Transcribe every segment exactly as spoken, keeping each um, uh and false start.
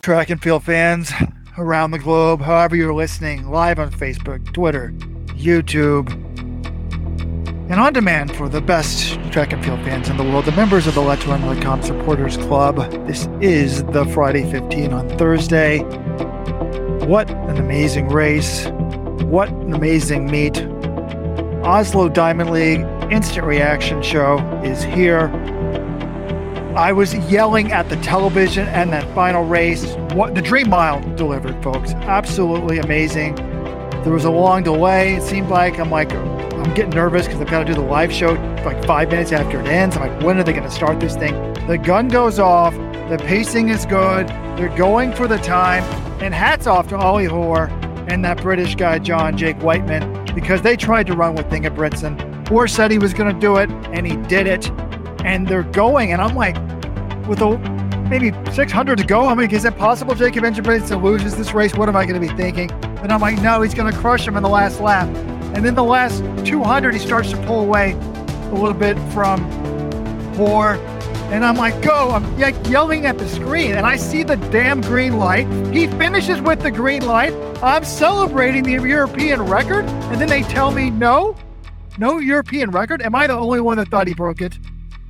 track and field fans around the globe, however you're listening, live on Facebook, Twitter, YouTube, and on demand for the best track and field fans in the world, the members of the Let's Run dot com Supporters Club. This is the Friday fifteen on Thursday. What an amazing race. What an amazing meet. Oslo Diamond League Instant Reaction Show is here. I was yelling at the television and that final race. What the Dream Mile delivered, folks. Absolutely amazing. There was a long delay. It seemed like I'm like, I'm getting nervous because I've got to do the live show like five minutes after it ends. I'm like, when are they going to start this thing? The gun goes off. The pacing is good. They're going for the time. And hats off to Ollie Hoare and that British guy, John Jake Whiteman, because they tried to run with Ingebrigtsen. Hoare said he was going to do it, and he did it. And they're going, and I'm like, with a, maybe six hundred to go, I mean, is it possible Jacob Ingebrigtsen loses this race? What am I going to be thinking? And I'm like, no, he's going to crush him in the last lap. And then the last two hundred, he starts to pull away a little bit from Hoare. And I'm like, go. I'm like yelling at the screen, and I see the damn green light. He finishes with the green light. I'm celebrating the European record, and then they tell me, no, no European record? Am I the only one that thought he broke it?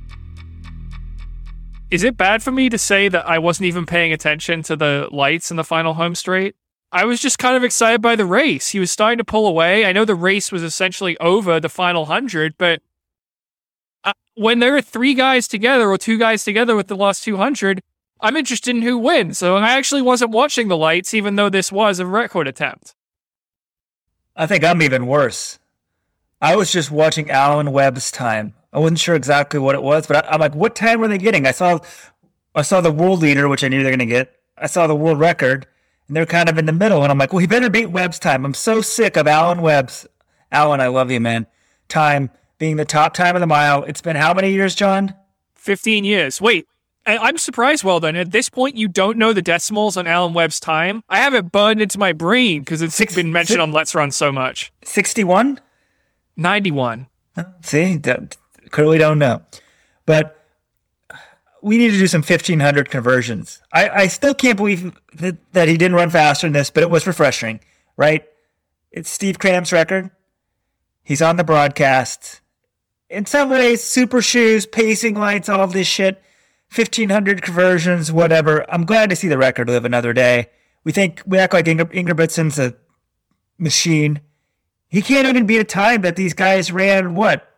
Is it bad for me to say that I wasn't even paying attention to the lights in the final home straight? I was just kind of excited by the race. He was starting to pull away. I know the race was essentially over the final hundred, but uh, when there are three guys together or two guys together with the last two hundred, I'm interested in who wins. So I actually wasn't watching the lights, even though this was a record attempt. I think I'm even worse. I was just watching Alan Webb's time. I wasn't sure exactly what it was, but I, I'm like, what time were they getting? I saw I saw the world leader, which I knew they're going to get. I saw the world record, and they're kind of in the middle. And I'm like, well, he better beat Webb's time. I'm so sick of Alan Webb's. Alan, I love you, man. Time being the top time of the mile. It's been how many years, John? fifteen years. Wait, I- I'm surprised, Weldon. At this point, you don't know the decimals on Alan Webb's time? I have it burned into my brain because it's Six, been mentioned six, on Let's Run so much. sixty-one? ninety-one. See, clearly don't know. But we need to do some fifteen hundred conversions. I, I still can't believe that, that he didn't run faster than this, but it was refreshing, right? It's Steve Cram's record. He's on the broadcast. In some ways, super shoes, pacing lights, all of this shit, fifteen hundred conversions, whatever. I'm glad to see the record live another day. We think, we act like Inger, Ingebrigtsen's a machine. He can't even beat a time that these guys ran, what,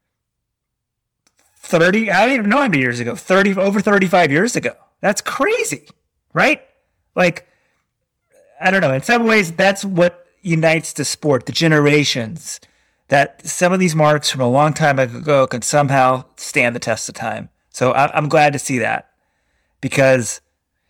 thirty? I don't even know how many years ago. thirty, over thirty-five years ago. That's crazy, right? Like, I don't know. In some ways, that's what unites the sport, the generations. That some of these marks from a long time ago can somehow stand the test of time. So I, I'm glad to see that, because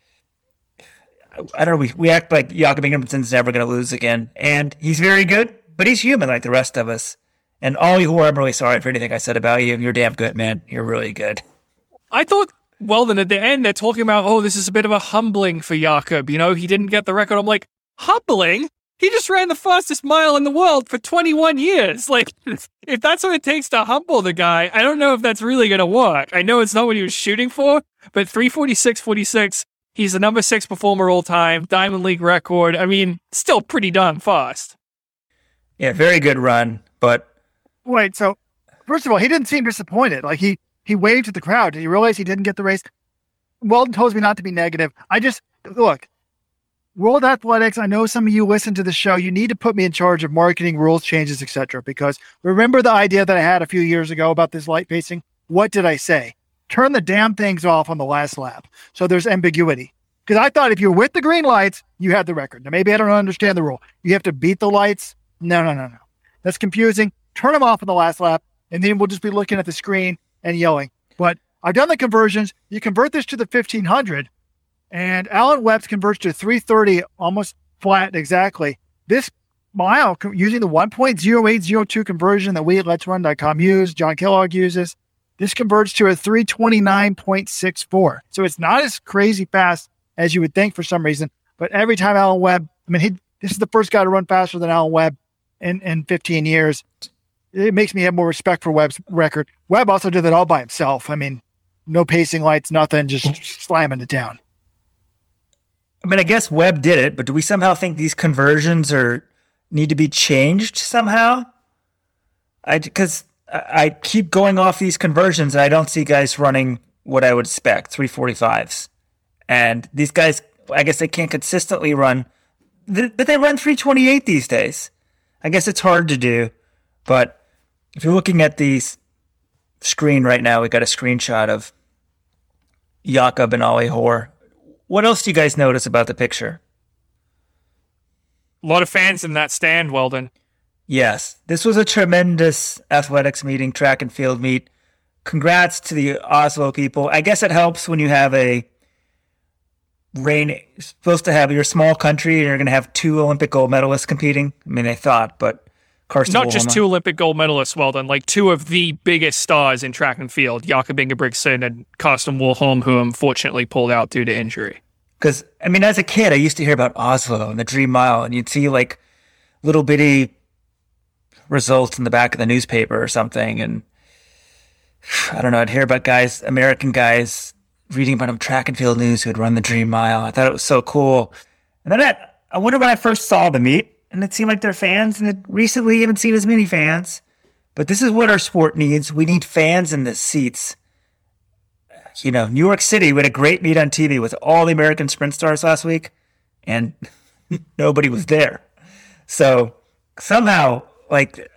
I don't know. We, we act like Jakob Ingebrigtsen's never going to lose again, and he's very good, but he's human like the rest of us. And Ollie Hoare, I'm really sorry for anything I said about you. You're damn good, man. You're really good. I thought, well, then at the end, they're talking about, oh, this is a bit of a humbling for Jakob. You know, he didn't get the record. I'm like, humbling? He just ran the fastest mile in the world for twenty-one years. Like, if that's what it takes to humble the guy, I don't know if that's really going to work. I know it's not what he was shooting for, but three forty-six forty-six, he's the number six performer all time, Diamond League record. I mean, still pretty darn fast. Yeah, very good run, but... Wait, so, first of all, he didn't seem disappointed. Like, he, he waved at the crowd. Did he realize he didn't get the race? Weldon tells me not to be negative. I just, look... World Athletics, I know some of you listen to the show. You need to put me in charge of marketing, rules changes, et cetera. Because remember the idea that I had a few years ago about this light pacing? What did I say? Turn the damn things off on the last lap. So there's ambiguity. Because I thought if you're with the green lights, you had the record. Now, maybe I don't understand the rule. You have to beat the lights. No, no, no, no. That's confusing. Turn them off on the last lap, and then we'll just be looking at the screen and yelling. But I've done the conversions. You convert this to the fifteen hundred. And Alan Webb's converts to three thirty, almost flat exactly. This mile, using the one point oh eight oh two conversion that we at Let's Run dot com use, John Kellogg uses, this converts to a three twenty-nine point six four. So it's not as crazy fast as you would think for some reason. But every time Alan Webb, I mean, he this is the first guy to run faster than Alan Webb in, in fifteen years. It makes me have more respect for Webb's record. Webb also did that all by himself. I mean, no pacing lights, nothing, just slamming it down. I mean, I guess Webb did it, but do we somehow think these conversions are need to be changed somehow? I because I, I keep going off these conversions, and I don't see guys running what I would expect, three forty-fives. And these guys, I guess they can't consistently run, but they run three twenty-eight these days. I guess it's hard to do, but if you're looking at the screen right now, we got a screenshot of Jakob and Ollie Hoare. What else do you guys notice about the picture? A lot of fans in that stand, Weldon. Yes, this was a tremendous athletics meeting, track and field meet. Congrats to the Oslo people. I guess it helps when you have a rain, supposed to have your small country and you're going to have two Olympic gold medalists competing. I mean, they thought, but Karsten Not Wilhelm, just two Olympic gold medalists, Weldon, like two of the biggest stars in track and field, Jakob Ingebrigtsen and Karsten Wilhelm, who unfortunately pulled out due to injury. Because, I mean, as a kid, I used to hear about Oslo and the Dream Mile, and you'd see, like, little bitty results in the back of the newspaper or something, and I don't know, I'd hear about guys, American guys, reading about them track and field news who had run the Dream Mile. I thought it was so cool. And then I, I wonder when I first saw the meet, and it seemed like they're fans, and it recently haven't seen as many fans. But this is what our sport needs. We need fans in the seats. You know, New York City, we had a great meet on T V with all the American sprint stars last week, and nobody was there. So somehow, like,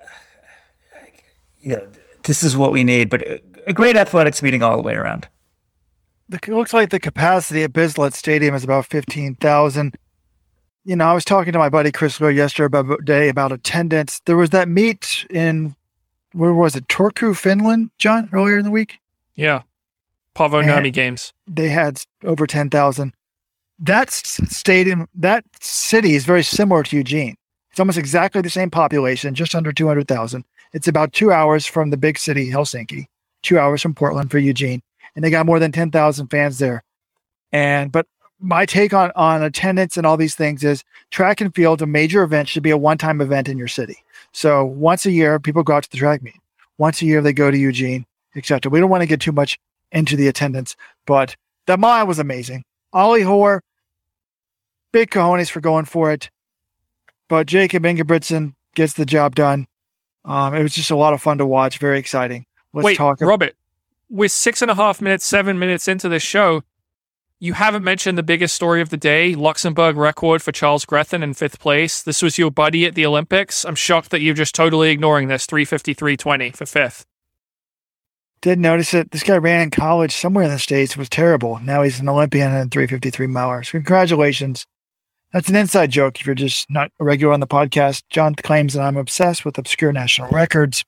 you know, this is what we need. But a great athletics meeting all the way around. It looks like the capacity at Bislett Stadium is about fifteen thousand. You know, I was talking to my buddy Chris Lowe yesterday about attendance. There was that meet in, where was it, Turku, Finland, John, earlier in the week? Yeah. Pavonami Games. They had over ten thousand. That stadium, that city is very similar to Eugene. It's almost exactly the same population, just under two hundred thousand. It's about two hours from the big city, Helsinki, two hours from Portland for Eugene. And they got more than ten thousand fans there. And, but my take on, on attendance and all these things is track and field, a major event, should be a one-time event in your city. So once a year, people go out to the track meet. Once a year, they go to Eugene, et cetera. We don't want to get too much into the attendance, but the mile was amazing. Ollie Hoare, big cojones for going for it, but Jakob Ingebrigtsen gets the job done. Um, it was just a lot of fun to watch. Very exciting. Let's Wait, talk. Robert, we're six and a half minutes, seven minutes into this show. You haven't mentioned the biggest story of the day, Luxembourg record for Charles Grethen in fifth place. This was your buddy at the Olympics. I'm shocked that you're just totally ignoring this, three fifty-three twenty for fifth. Didn't notice it. This guy ran in college somewhere in the States. It was terrible. Now he's an Olympian and three fifty-three milers. Congratulations. That's an inside joke if you're just not a regular on the podcast. John claims that I'm obsessed with obscure national records,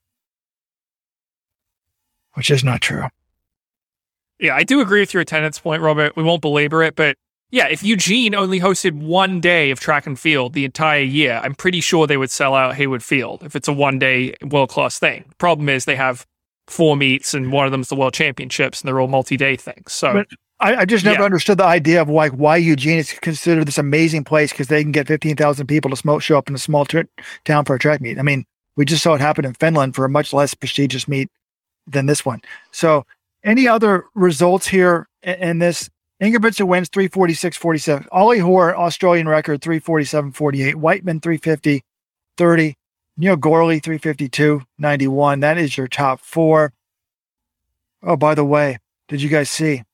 which is not true. Yeah, I do agree with your attendance point, Robert. We won't belabor it, but yeah, if Eugene only hosted one day of track and field the entire year, I'm pretty sure they would sell out Hayward Field if it's a one-day world-class thing. Problem is they have four meets, and one of them's the World Championships, and they're all multi-day things. So, but I, I just never yeah. understood understood the idea of like why Eugene is considered this amazing place because they can get fifteen thousand people to smoke, show up in a small t- town for a track meet. I mean, we just saw it happen in Finland for a much less prestigious meet than this one. So, any other results here in, in this? Ingebrigtsen wins three forty-six forty-seven. Ollie Hoare, Australian record, three forty-seven forty-eight. Whiteman, three fifty thirty. Neil Gorley, three fifty-two ninety-one. That is your top four. Oh, by the way, did you guys see?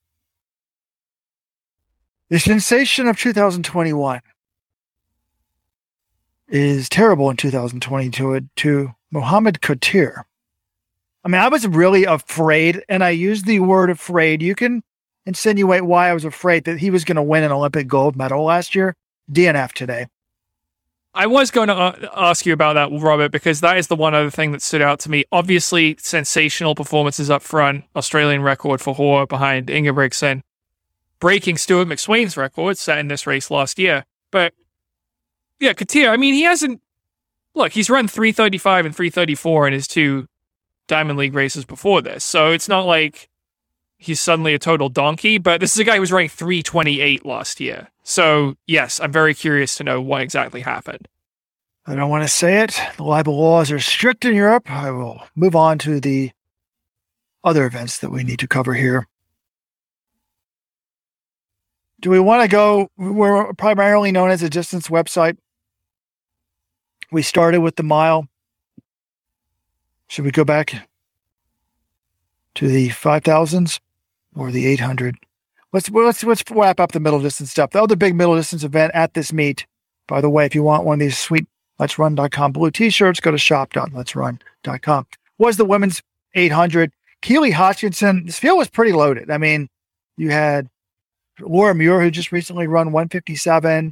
The sensation of two thousand twenty-one is terrible in two thousand twenty-two to Mohamed Couture. I mean, I was really afraid, and I used the word afraid. You can insinuate why I was afraid that he was going to win an Olympic gold medal last year. D N F today. I was going to ask you about that, Robert, because that is the one other thing that stood out to me. Obviously, sensational performances up front. Australian record for Hoare behind Ingebrigtsen. Breaking Stuart McSwain's record set in this race last year. But, yeah, Couture, I mean, he hasn't... Look, he's run three thirty-five and three thirty-four in his two Diamond League races before this. So it's not like he's suddenly a total donkey, but this is a guy who was running three twenty-eight last year. So, yes, I'm very curious to know what exactly happened. I don't want to say it. The libel laws are strict in Europe. I will move on to the other events that we need to cover here. Do we want to go? We're primarily known as a distance website. We started with the mile. Should we go back to the five thousands or the eight hundred? Let's, let's, let's wrap up the middle distance stuff. The other big middle distance event at this meet, by the way, if you want one of these sweet Let's Run dot com blue t-shirts, go to shop dot lets run dot com, was the women's eight hundred. Keely Hodgkinson, this field was pretty loaded. I mean, you had Laura Muir, who just recently run one fifty-seven,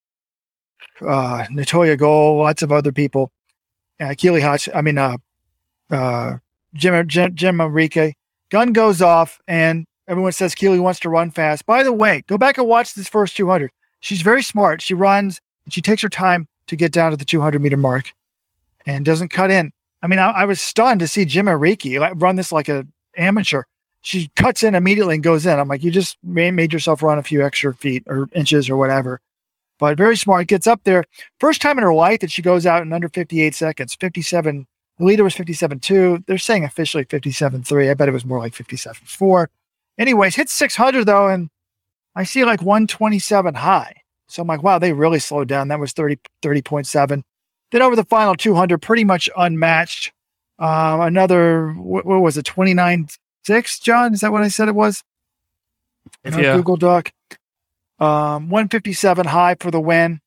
uh, Natoya Gold, lots of other people. Uh, Keely Hodge, I mean, uh, uh, Jim, Jim, Jim Enrique. Gun goes off, and everyone says Keely wants to run fast. By the way, go back and watch this first two hundred. She's very smart. She runs, and she takes her time to get down to the two hundred meter mark and doesn't cut in. I mean, I, I was stunned to see Jim Enrique run this like an amateur. She cuts in immediately and goes in. I'm like, you just made yourself run a few extra feet or inches or whatever. But very smart. Gets up there. First time in her life that she goes out in under fifty-eight seconds. fifty-seven. The leader was fifty-seven two. They're saying officially fifty-seven three. I bet it was more like fifty-seven four. Anyways, hit six hundred though, and I see like one twenty-seven high. So I'm like, wow, they really slowed down. That was thirty, thirty point seven. Then over the final two hundred, pretty much unmatched. Uh, another, what, what was it, twenty-nine six, John? Is that what I said it was? In our yeah. Google Doc. Um, one fifty-seven high for the win.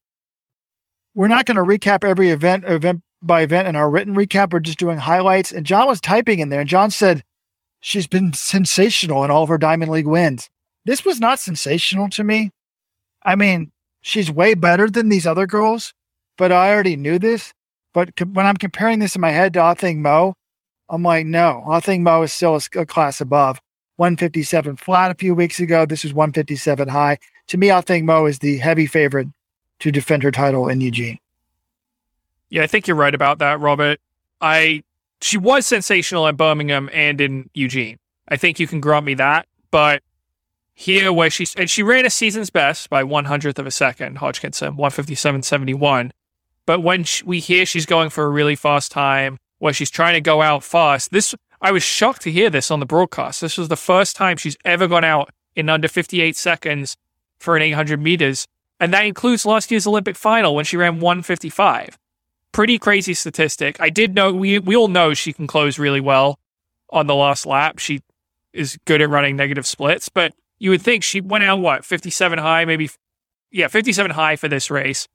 We're not going to recap every event, event by event in our written recap. We're just doing highlights. And John was typing in there, and John said she's been sensational in all of her Diamond League wins. This was not sensational to me. I mean, she's way better than these other girls, but I already knew this. But co- when I'm comparing this in my head to Ah Thing Mo, I'm like, no, Ah Thing Mo is still a, a class above. one fifty-seven flat a few weeks ago. This is one fifty-seven high. To me, Ah Thing Mo is the heavy favorite to defend her title in Eugene. Yeah, I think you're right about that, Robert. I she was sensational at Birmingham and in Eugene. I think you can grant me that. But here, where she's and she ran a season's best by one hundredth of a second, Hodgkinson, one fifty-seven seventy-one. But when she, we hear she's going for a really fast time, where she's trying to go out fast, this I was shocked to hear this on the broadcast. This was the first time she's ever gone out in under fifty-eight seconds for an eight hundred meters. And that includes last year's Olympic final when she ran one fifty-five. Pretty crazy statistic. I did know, we we all know she can close really well on the last lap. She is good at running negative splits, but you would think she went out, what, fifty-seven high, maybe, yeah, fifty-seven high for this race.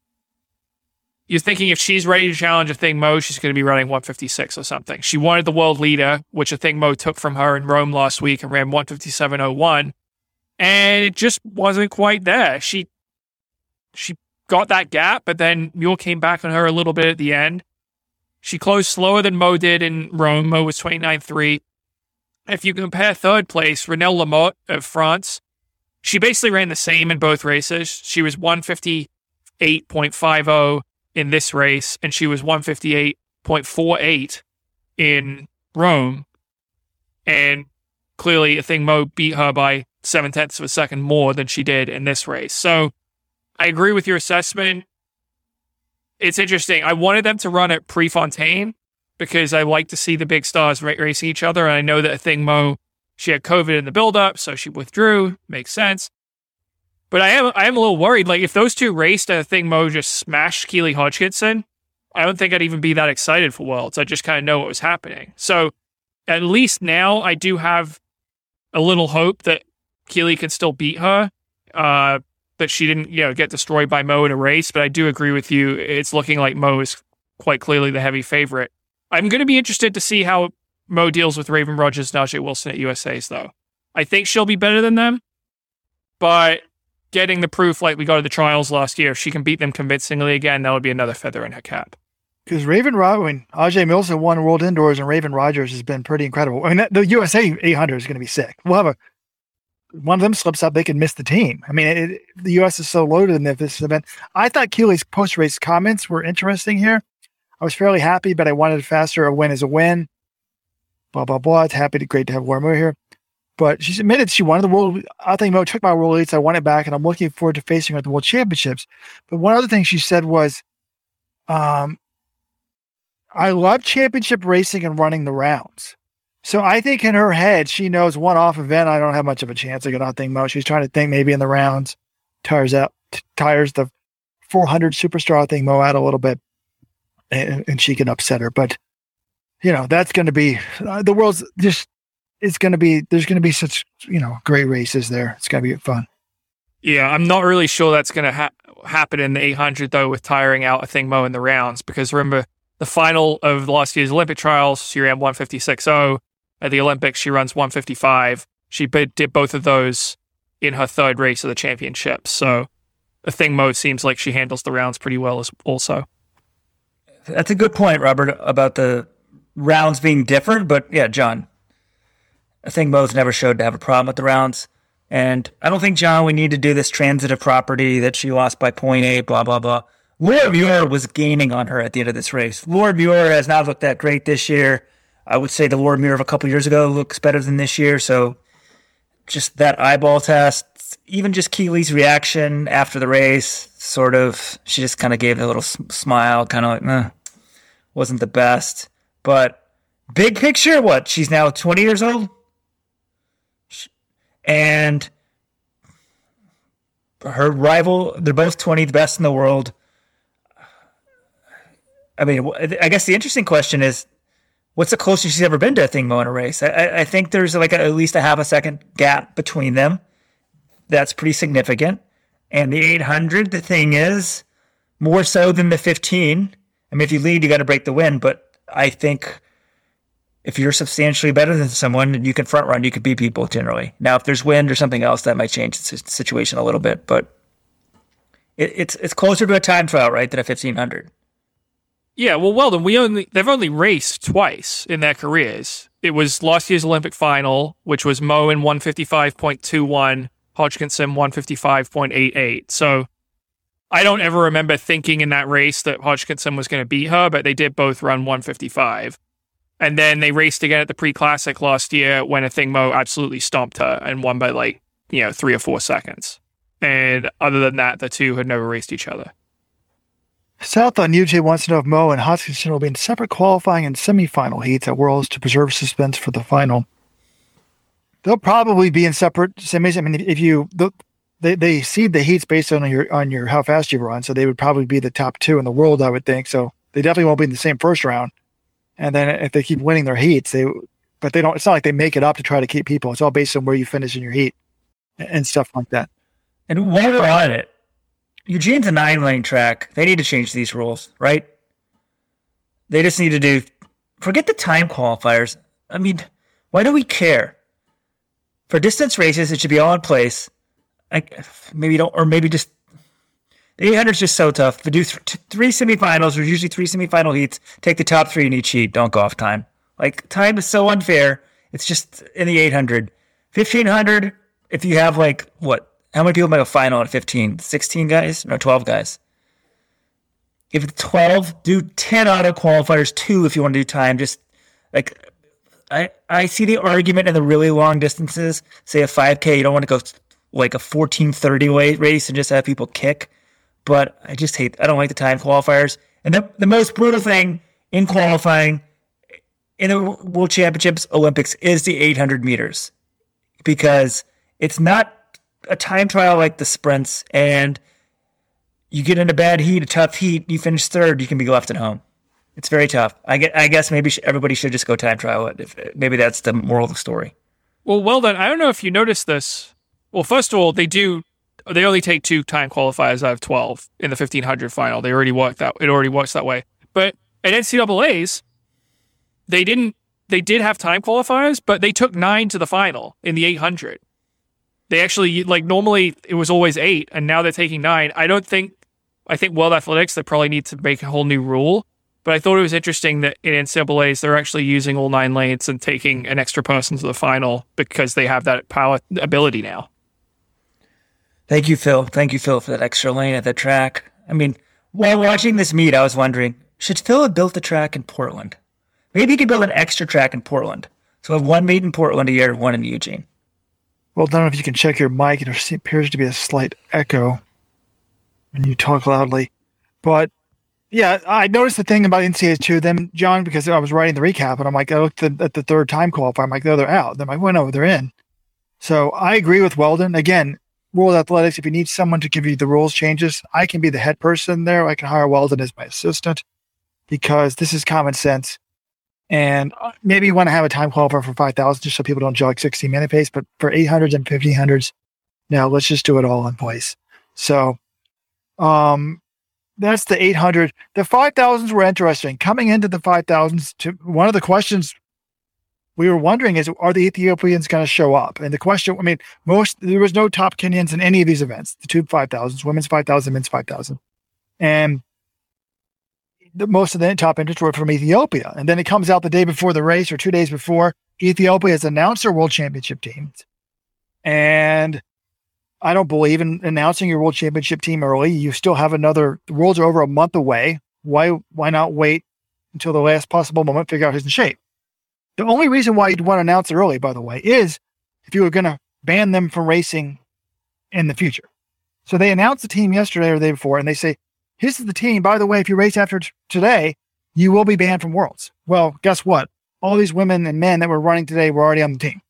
You're thinking if she's ready to challenge A Thing Mo, she's going to be running one fifty-six or something. She wanted the world leader, which A Thing Mo took from her in Rome last week and ran one fifty-seven oh one. And it just wasn't quite there. She she got that gap, but then Mule came back on her a little bit at the end. She closed slower than Mo did in Rome. Mo was twenty-nine three. If you compare third place, Renelle Lamotte of France, she basically ran the same in both races. She was one fifty-eight point five oh in this race, and she was one fifty-eight point four eight in Rome. And clearly, A Thing Mo beat her by seven tenths of a second more than she did in this race. So I agree with your assessment. It's interesting. I wanted them to run at Prefontaine because I like to see the big stars ra- racing each other. And I know that A Thing Mo, she had COVID in the buildup, so she withdrew. Makes sense. But I am I am a little worried. Like, if those two raced and A Thing Mo just smashed Keely Hodgkinson, I don't think I'd even be that excited for Worlds. I just kind of know what was happening. So at least now I do have a little hope that Keely can still beat her, uh, that she didn't, you know, get destroyed by Mo in a race. But I do agree with you. It's looking like Mo is quite clearly the heavy favorite. I'm going to be interested to see how Mo deals with Raven Rogers and Najee Wilson at U S A's, though. I think she'll be better than them, but getting the proof like we got at the trials last year, if she can beat them convincingly again, that would be another feather in her cap. Because Raven Rogers, when Ajay Milson won World Indoors, and Raven Rogers has been pretty incredible. I mean, the U S A eight hundred is going to be sick. We'll have a one of them slips up, they could miss the team. I mean, it, it, the U S is so loaded in this event. I thought Keely's post-race comments were interesting here. I was fairly happy, but I wanted faster. A win is a win. Blah, blah, blah. It's happy to great to have Laura Muir here. But she admitted she wanted the world. I think Mo took my world leads. I want it back, and I'm looking forward to facing her at the World Championships. But one other thing she said was, um, I love championship racing and running the rounds. So I think in her head, she knows one off event. I don't have much of a chance to get on Thing Mo. She's trying to think maybe in the rounds, tires out, t- tires the four hundred superstar Thing Mo out a little bit, and, and she can upset her. But you know, that's going to be uh, the world's just. It's going to be. There's going to be such you know great races there. It's going to be fun. Yeah, I'm not really sure that's going to ha- happen in the eight hundred though, with tiring out a Thing Mo in the rounds. Because remember, the final of last year's Olympic trials, she ran one fifty-six point oh. At the Olympics, she runs one fifty-five. She did both of those in her third race of the championships. So the Thing Mo seems like she handles the rounds pretty well as also. That's a good point, Robert, about the rounds being different. But yeah, John, I think Mo's never showed to have a problem with the rounds. And I don't think, John, we need to do this transitive property that she lost by point eight, blah, blah, blah. Laura Muir was gaining on her at the end of this race. Laura Muir has not looked that great this year. I would say the Laura Muir of a couple years ago looks better than this year. So just that eyeball test, even just Keely's reaction after the race, sort of, she just kind of gave a little smile, kind of like, eh, wasn't the best. But big picture, what? She's now twenty years old? And her rival, they're both twenty, the best in the world. I mean, I guess the interesting question is, what's the closest she's ever been to a Thing Mo in a race? I, I think there's like a, at least a half a second gap between them. That's pretty significant. And the eight hundred, the thing is, more so than the fifteen. I mean, if you lead, you got to break the wind. But I think if you're substantially better than someone, you can front run, you can beat people generally. Now, if there's wind or something else, that might change the situation a little bit. But it, it's it's closer to a time trial, right, than a fifteen hundred. Yeah, well, Weldon, we only they've only raced twice in their careers. It was last year's Olympic final, which was Mo in one fifty-five point two one, Hodgkinson one fifty-five point eight eight. So I don't ever remember thinking in that race that Hodgkinson was going to beat her, but they did both run one fifty-five. And then they raced again at the pre-classic last year when a Thing Mo absolutely stomped her and won by like, you know, three or four seconds. And other than that, the two had never raced each other. South on U J wants to know if Mo and Hodgkinson will be in separate qualifying and semifinal heats at Worlds to preserve suspense for the final. They'll probably be in separate semis. I mean, if you they they seed the heats based on your on your how fast you run, so they would probably be the top two in the world, I would think. So they definitely won't be in the same first round. And then if they keep winning their heats, they but they don't. It's not like they make it up to try to keep people. It's all based on where you finish in your heat and stuff like that. And while we're on it, Eugene's a nine-lane track. They need to change these rules, right? They just need to do... Forget the time qualifiers. I mean, why do we care? For distance races, it should be all in place. I, maybe don't... Or maybe just... The eight hundred is just so tough. To do th- three semifinals, there's usually three semifinal heats. Take the top three in each heat. Don't go off time. Like, time is so unfair. It's just in the eight hundred. fifteen hundred, if you have, like, what? How many people make a final at fifteen? sixteen guys? No, twelve guys. If it's twelve, do ten auto qualifiers, two if you want to do time. Just like, I, I see the argument in the really long distances. Say a five K, you don't want to go like a fourteen thirty weight race and just have people kick. But I just hate, I don't like the time qualifiers. And the, the most brutal thing in qualifying in the World Championships, Olympics, is the eight hundred meters. Because it's not a time trial like the sprints, and you get in a bad heat, a tough heat, you finish third, you can be left at home. It's very tough. I, get, I guess maybe everybody should just go time trial it. If, maybe that's the moral of the story. Well, well then, I don't know if you noticed this. Well, first of all, they do, they only take two time qualifiers out of twelve in the fifteen hundred final. They already worked that, it already works that way. But at N C double A's, they didn't, they did have time qualifiers, but they took nine to the final in the eight hundred. They actually, like, normally it was always eight, and now they're taking nine. I don't think, I think World Athletics, they probably need to make a whole new rule. But I thought it was interesting that in N C double A's, they're actually using all nine lanes and taking an extra person to the final because they have that power ability now. Thank you, Phil. Thank you, Phil, for that extra lane at the track. I mean, while watching this meet, I was wondering, should Phil have built the track in Portland? Maybe he could build an extra track in Portland. So have one meet in Portland a year, one in Eugene. Well, I don't know if you can check your mic. There appears to be a slight echo when you talk loudly. But Yeah, I noticed the thing about N C A A too, then, John, because I was writing the recap, and I'm like, I looked at, at the third time qualifier. I'm like, no, they're out. Then I went over, they're in. So I agree with Weldon. Again, World Athletics, if you need someone to give you the rules changes, I can be the head person there. I can hire Weldon as my assistant because this is common sense. And maybe you want to have a time qualifier for five thousand just so people don't jog sixteen minute pace. But for eight hundreds and fifteen hundreds, now let's just do it all in place. So um, that's the eight hundred. The five thousands were interesting. Coming into the five thousands, to, one of the questions we were wondering is, are the Ethiopians going to show up? And the question, I mean, most there was no top Kenyans in any of these events, the two five thousands, women's five thousand, men's five thousand. And the, most of the top entrants were from Ethiopia. And then it comes out the day before the race or two days before, Ethiopia has announced their world championship teams. And I don't believe in announcing your world championship team early. You still have another, the worlds are over a month away. Why, why not wait until the last possible moment, figure out who's in shape? The only reason why you'd want to announce it early, by the way, is if you were going to ban them from racing in the future. So they announced the team yesterday or the day before, and they say, this is the team. By the way, if you race after t- today, you will be banned from Worlds. Well, guess what? All these women and men that were running today were already on the team.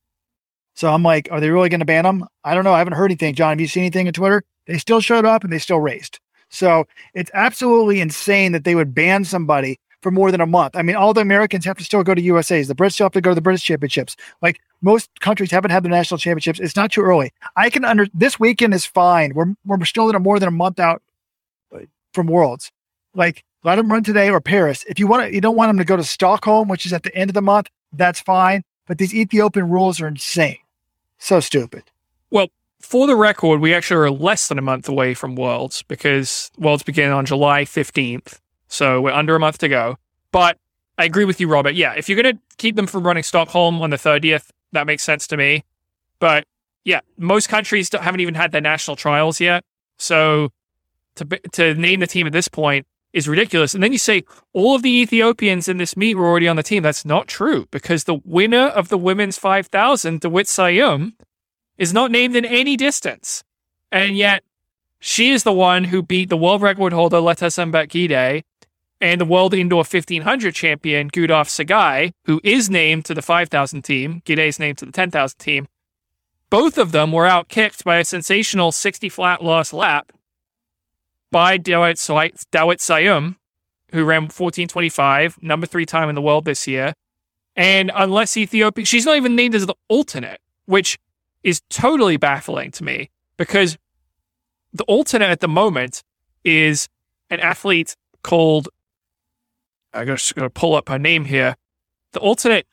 So I'm like, are they really going to ban them? I don't know. I haven't heard anything. John, have you seen anything on Twitter? They still showed up and they still raced. So it's absolutely insane that they would ban somebody for more than a month. I mean, all the Americans have to still go to U S As. The Brits still have to go to the British Championships. Like, most countries haven't had the national championships. It's not too early. I can under this weekend is fine. We're we're still in a more than a month out from Worlds. Like, let them run today or Paris. If you want to, you don't want them to go to Stockholm, which is at the end of the month. That's fine. But these Ethiopian rules are insane. So stupid. Well, for the record, we actually are less than a month away from Worlds because Worlds begin on July fifteenth. So we're under a month to go. But I agree with you, Robert. Yeah, if you're going to keep them from running Stockholm on the thirtieth, that makes sense to me. But yeah, most countries don't, haven't even had their national trials yet. So to to name the team at this point is ridiculous. And then you say all of the Ethiopians in this meet were already on the team. That's not true because the winner of the women's five thousand, DeWitt Sayum, is not named in any distance. And yet she is the one who beat the world record holder Leta Sembek-Gide and the world indoor fifteen hundred champion Gudaf Sagai, who is named to the five thousand team. Gide is named to the ten thousand team. Both of them were outkicked by a sensational sixty flat loss lap by Dawit Sayum, who ran fourteen twenty-five, number three time in the world this year. And unless Ethiopia, she's not even named as the alternate, which is totally baffling to me because the alternate at the moment is an athlete called, I'm just going to pull up her name here. The alternate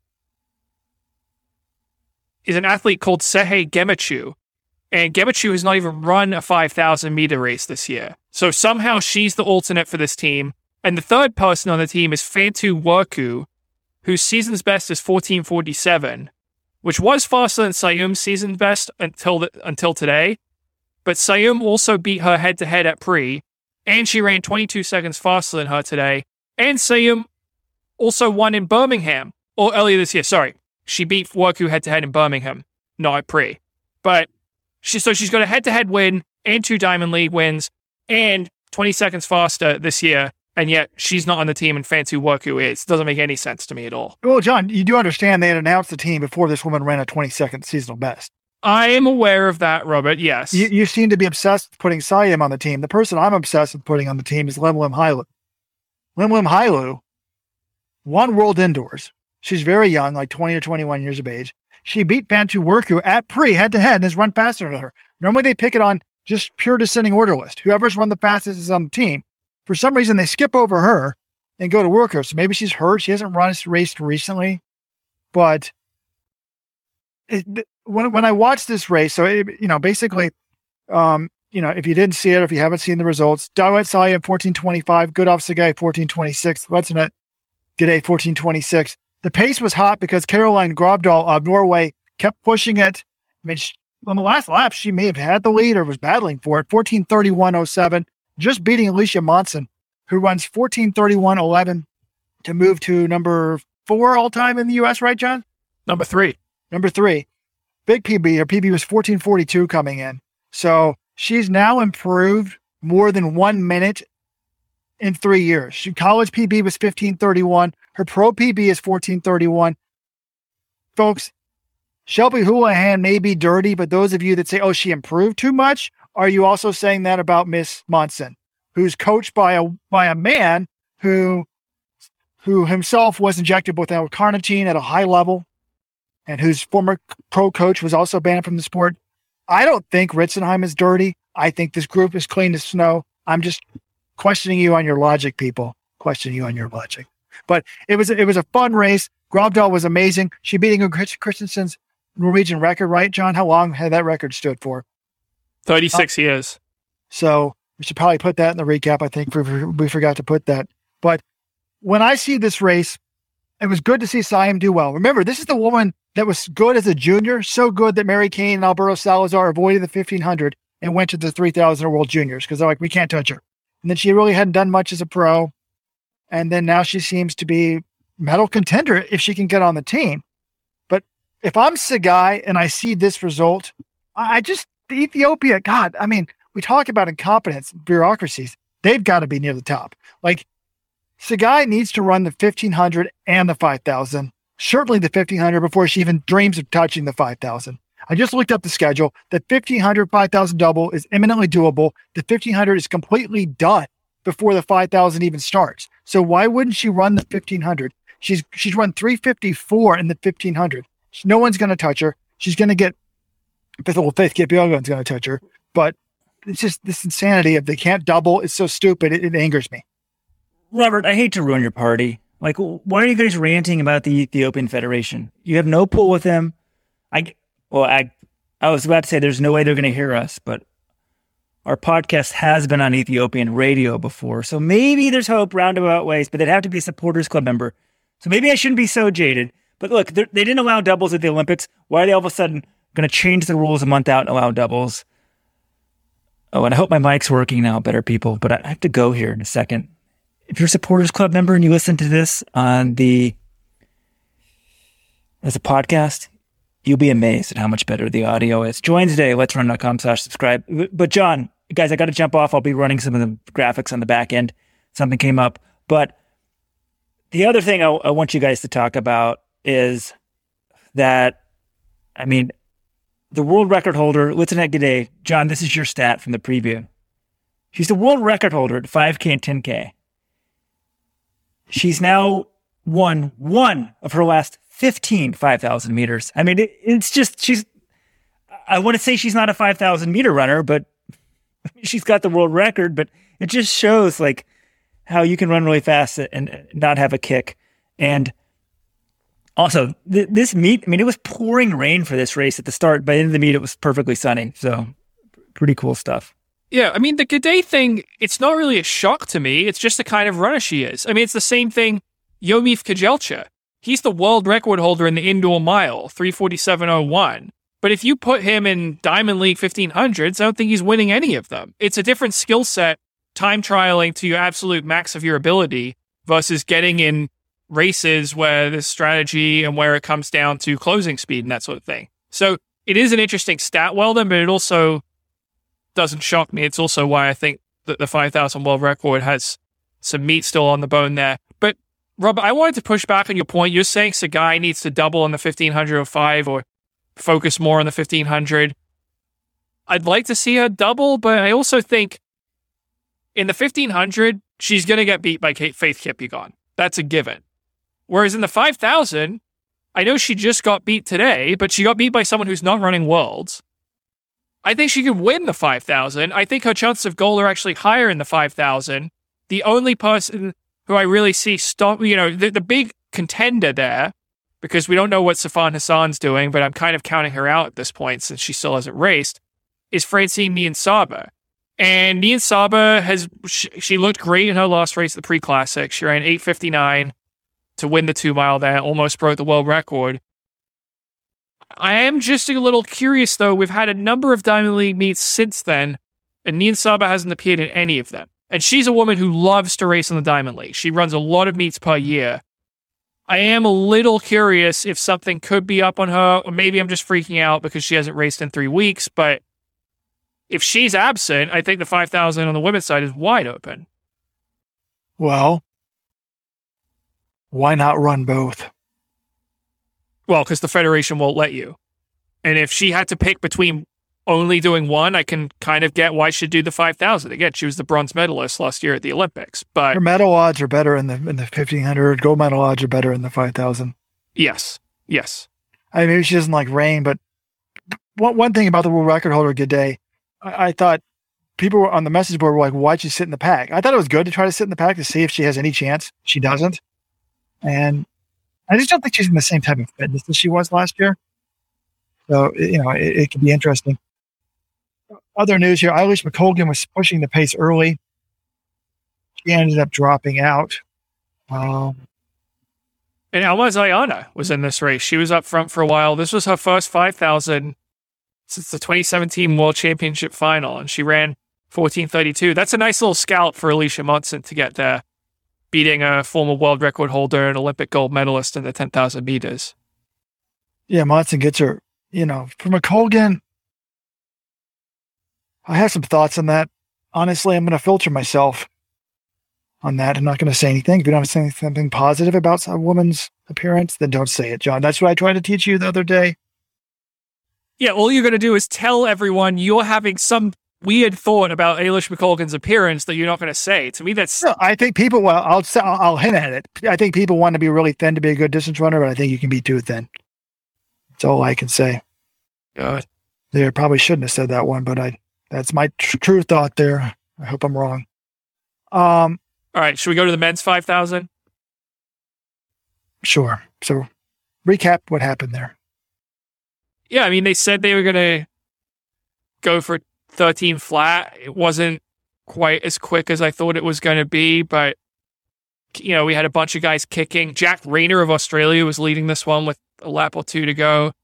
is an athlete called Sehe Gemechu. And Gemechu has not even run a five thousand meter race this year. So somehow she's the alternate for this team. And the third person on the team is Fantu Worku, whose season's best is fourteen forty-seven, which was faster than Sayum's season best until the, until today. But Sayum also beat her head-to-head at Pre, and she ran twenty-two seconds faster than her today. And Sayum also won in Birmingham, or earlier this year. Sorry, she beat Worku head-to-head in Birmingham, not at Pre. But she, so she's got a head-to-head win and two Diamond League wins and twenty seconds faster this year, and yet she's not on the team and Fantu Worku is. It doesn't make any sense to me at all. Well, John, you do understand they had announced the team before this woman ran a twenty-second seasonal best. I am aware of that, Robert, yes. You, you seem to be obsessed with putting Sayum on the team. The person I'm obsessed with putting on the team is Limlim Hailu. Limlim Hailu won World Indoors. She's very young, like twenty or twenty-one years of age. She beat Fantu Worku at Pre head-to-head and has run faster than her. Normally they pick it on just pure descending order list. Whoever's run the fastest is on the team. For some reason, they skip over her and go to Worku. So maybe she's hurt. She hasn't run raced recently. But it, when when I watched this race, so, it, you know, basically, um, you know, if you didn't see it, if you haven't seen the results, Dawit Sayum fourteen twenty-five, Gudaf Sagai fourteen twenty-six, Let's Gide fourteen twenty-six. The pace was hot because Caroline Grobdal of Norway kept pushing it. I mean, she, on the last lap, she may have had the lead or was battling for it. fourteen thirty-one oh seven, just beating Alicia Monson, who runs fourteen thirty-one eleven to move to number four all time in the U S, right, John? Number three. Number three. Big P B. Her P B was fourteen forty-two coming in. So she's now improved more than one minute in three years. She, college P B was fifteen thirty-one. Her pro P B is fourteen thirty-one. Folks, Shelby Houlihan may be dirty, but those of you that say, oh, she improved too much, are you also saying that about Miss Monson, who's coached by a by a man who who himself was injected with L-carnitine at a high level, and whose former pro coach was also banned from the sport? I don't think Ritzenheim is dirty. I think this group is clean as snow. I'm just questioning you on your logic, people. Questioning you on your logic. But it was it was a fun race. Gravdal was amazing. She beat Ingrid Christensen's Norwegian record, right, John? How long had that record stood for? thirty-six uh, years. So we should probably put that in the recap. I think we, we forgot to put that. But when I see this race, it was good to see Siam do well. Remember, this is the woman that was good as a junior, so good that Mary Kane and Alberto Salazar avoided the fifteen hundred and went to the three thousand World Juniors because they're like, we can't touch her. And then she really hadn't done much as a pro. And then now she seems to be medal contender if she can get on the team. But if I'm Sagai and I see this result, I just, the Ethiopia, God, I mean, we talk about incompetence, bureaucracies. They've got to be near the top. Like, Sagai needs to run the fifteen hundred and the five thousand, certainly the fifteen hundred before she even dreams of touching the five thousand. I just looked up the schedule. The fifteen hundred, five thousand double is imminently doable. The fifteen hundred is completely done before the five thousand even starts. So why wouldn't she run the fifteen hundred? She's she's run three fifty-four in the fifteen hundred. No one's going to touch her. She's going to get, well, Faith Kipyegon's going to touch her. But it's just this insanity of they can't double. It's so stupid. It, it angers me. Robert, I hate to ruin your party. Like, why are you guys ranting about the Ethiopian Federation? You have no pull with them. I, well, I, I was about to say there's no way they're going to hear us, but our podcast has been on Ethiopian radio before, so maybe there's hope roundabout ways, but they'd have to be a supporters club member. So maybe I shouldn't be so jaded. But look, they didn't allow doubles at the Olympics. Why are they all of a sudden going to change the rules a month out and allow doubles? Oh, and I hope my mic's working now, better people, but I have to go here in a second. If you're a supporters club member and you listen to this on the, as a podcast, you'll be amazed at how much better the audio is. Join today, let's run dot com slash subscribe. But John, guys, I got to jump off. I'll be running some of the graphics on the back end. Something came up. But the other thing I, I want you guys to talk about is that, I mean, the world record holder, Lieutenant Gide, John, this is your stat from the preview. She's the world record holder at five K and ten K. She's now won one of her last fifteen five thousand meters. I mean, it, it's just, she's, I want to say she's not a five thousand meter runner, but she's got the world record, but it just shows like how you can run really fast and not have a kick. And also th- this meet, I mean, it was pouring rain for this race at the start, but in the meet, it was perfectly sunny. So pretty cool stuff. Yeah, I mean, the Gide thing, it's not really a shock to me. It's just the kind of runner she is. I mean, it's the same thing, Yomif Kejelcha. He's the world record holder in the indoor mile, three forty-seven oh one. But if you put him in Diamond League fifteen hundreds, I don't think he's winning any of them. It's a different skill set, time trialing to your absolute max of your ability versus getting in races where there's strategy and where it comes down to closing speed and that sort of thing. So it is an interesting stat, Weldon, but it also doesn't shock me. It's also why I think that the five thousand world record has some meat still on the bone there. But Rob, I wanted to push back on your point. You're saying Sagai needs to double on the fifteen hundred or five or focus more on the fifteen hundred. I'd like to see her double, but I also think in the fifteen hundred, she's going to get beat by Kate, Faith Kipyegon. That's a given. Whereas in the five thousand, I know she just got beat today, but she got beat by someone who's not running worlds. I think she could win the five thousand. I think her chances of gold are actually higher in the five thousand. The only person who I really see stop, you know, the, the big contender there, because we don't know what Sifan Hassan's doing, but I'm kind of counting her out at this point since she still hasn't raced, is Francine Niyonsaba. And Niyonsaba has, she, she looked great in her last race, the pre-classic. She ran eight fifty-nine to win the two mile there, almost broke the world record. I am just a little curious, though. We've had a number of Diamond League meets since then, and Niyonsaba hasn't appeared in any of them. And she's a woman who loves to race in the Diamond League. She runs a lot of meets per year. I am a little curious if something could be up on her, or maybe I'm just freaking out because she hasn't raced in three weeks, but if she's absent, I think the five thousand on the women's side is wide open. Well, why not run both? Well, because the Federation won't let you. And if she had to pick between only doing one, I can kind of get why she'd do the five thousand. Again, she was the bronze medalist last year at the Olympics. But her medal odds are better in the in the fifteen hundred. Gold medal odds are better in the five thousand. Yes, yes. I mean, maybe she doesn't like rain, but one, one thing about the world record holder, Good Day, I, I thought people were on the message board were like, why'd she sit in the pack? I thought it was good to try to sit in the pack to see if she has any chance. She doesn't. And I just don't think she's in the same type of fitness that she was last year. So, you know, it, it could be interesting. Other news here, Eilish McColgan was pushing the pace early. She ended up dropping out. Um, and Almaz Ayana was in this race. She was up front for a while. This was her first five thousand since the twenty seventeen World Championship final, and she ran fourteen thirty-two. That's a nice little scalp for Alicia Monson to get there, beating a former world record holder and Olympic gold medalist in the ten thousand meters. Yeah, Monson gets her, you know, for McColgan, I have some thoughts on that. Honestly, I'm going to filter myself on that. I'm not going to say anything. If you don't have to say something positive about a woman's appearance, then don't say it, John. That's what I tried to teach you the other day. Yeah, all you're going to do is tell everyone you're having some weird thought about Eilish McColgan's appearance that you're not going to say. To me, that's... No, I think people, well, I'll, I'll, I'll hint at it. I think people want to be really thin to be a good distance runner, but I think you can be too thin. That's all I can say. God. They probably shouldn't have said that one, but I that's my tr- true thought there. I hope I'm wrong. Um, all right, should we go to the men's five thousand? Sure. So recap what happened there. Yeah, I mean, they said they were going to go for thirteen flat. It wasn't quite as quick as I thought it was going to be, but, you know, we had a bunch of guys kicking. Jack Rayner of Australia was leading this one with a lap or two to go.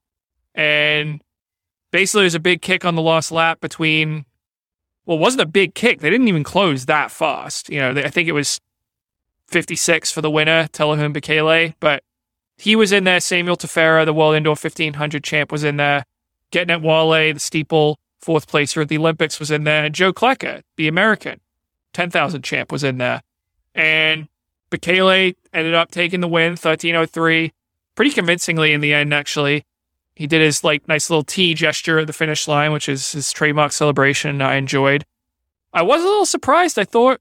And basically, there's a big kick on the last lap between, well, it wasn't a big kick. They didn't even close that fast. You know, they, I think it was fifty-six for the winner, Telehun Bekele, but he was in there. Samuel Tefera, the World Indoor fifteen hundred champ, was in there. Getnet Wale, the steeple fourth placer at the Olympics, was in there. And Joe Klecker, the American ten thousand champ, was in there. And Bekele ended up taking the win, thirteen oh three, pretty convincingly in the end, actually. He did his like nice little T gesture at the finish line, which is his trademark celebration. I enjoyed. I was a little surprised. I thought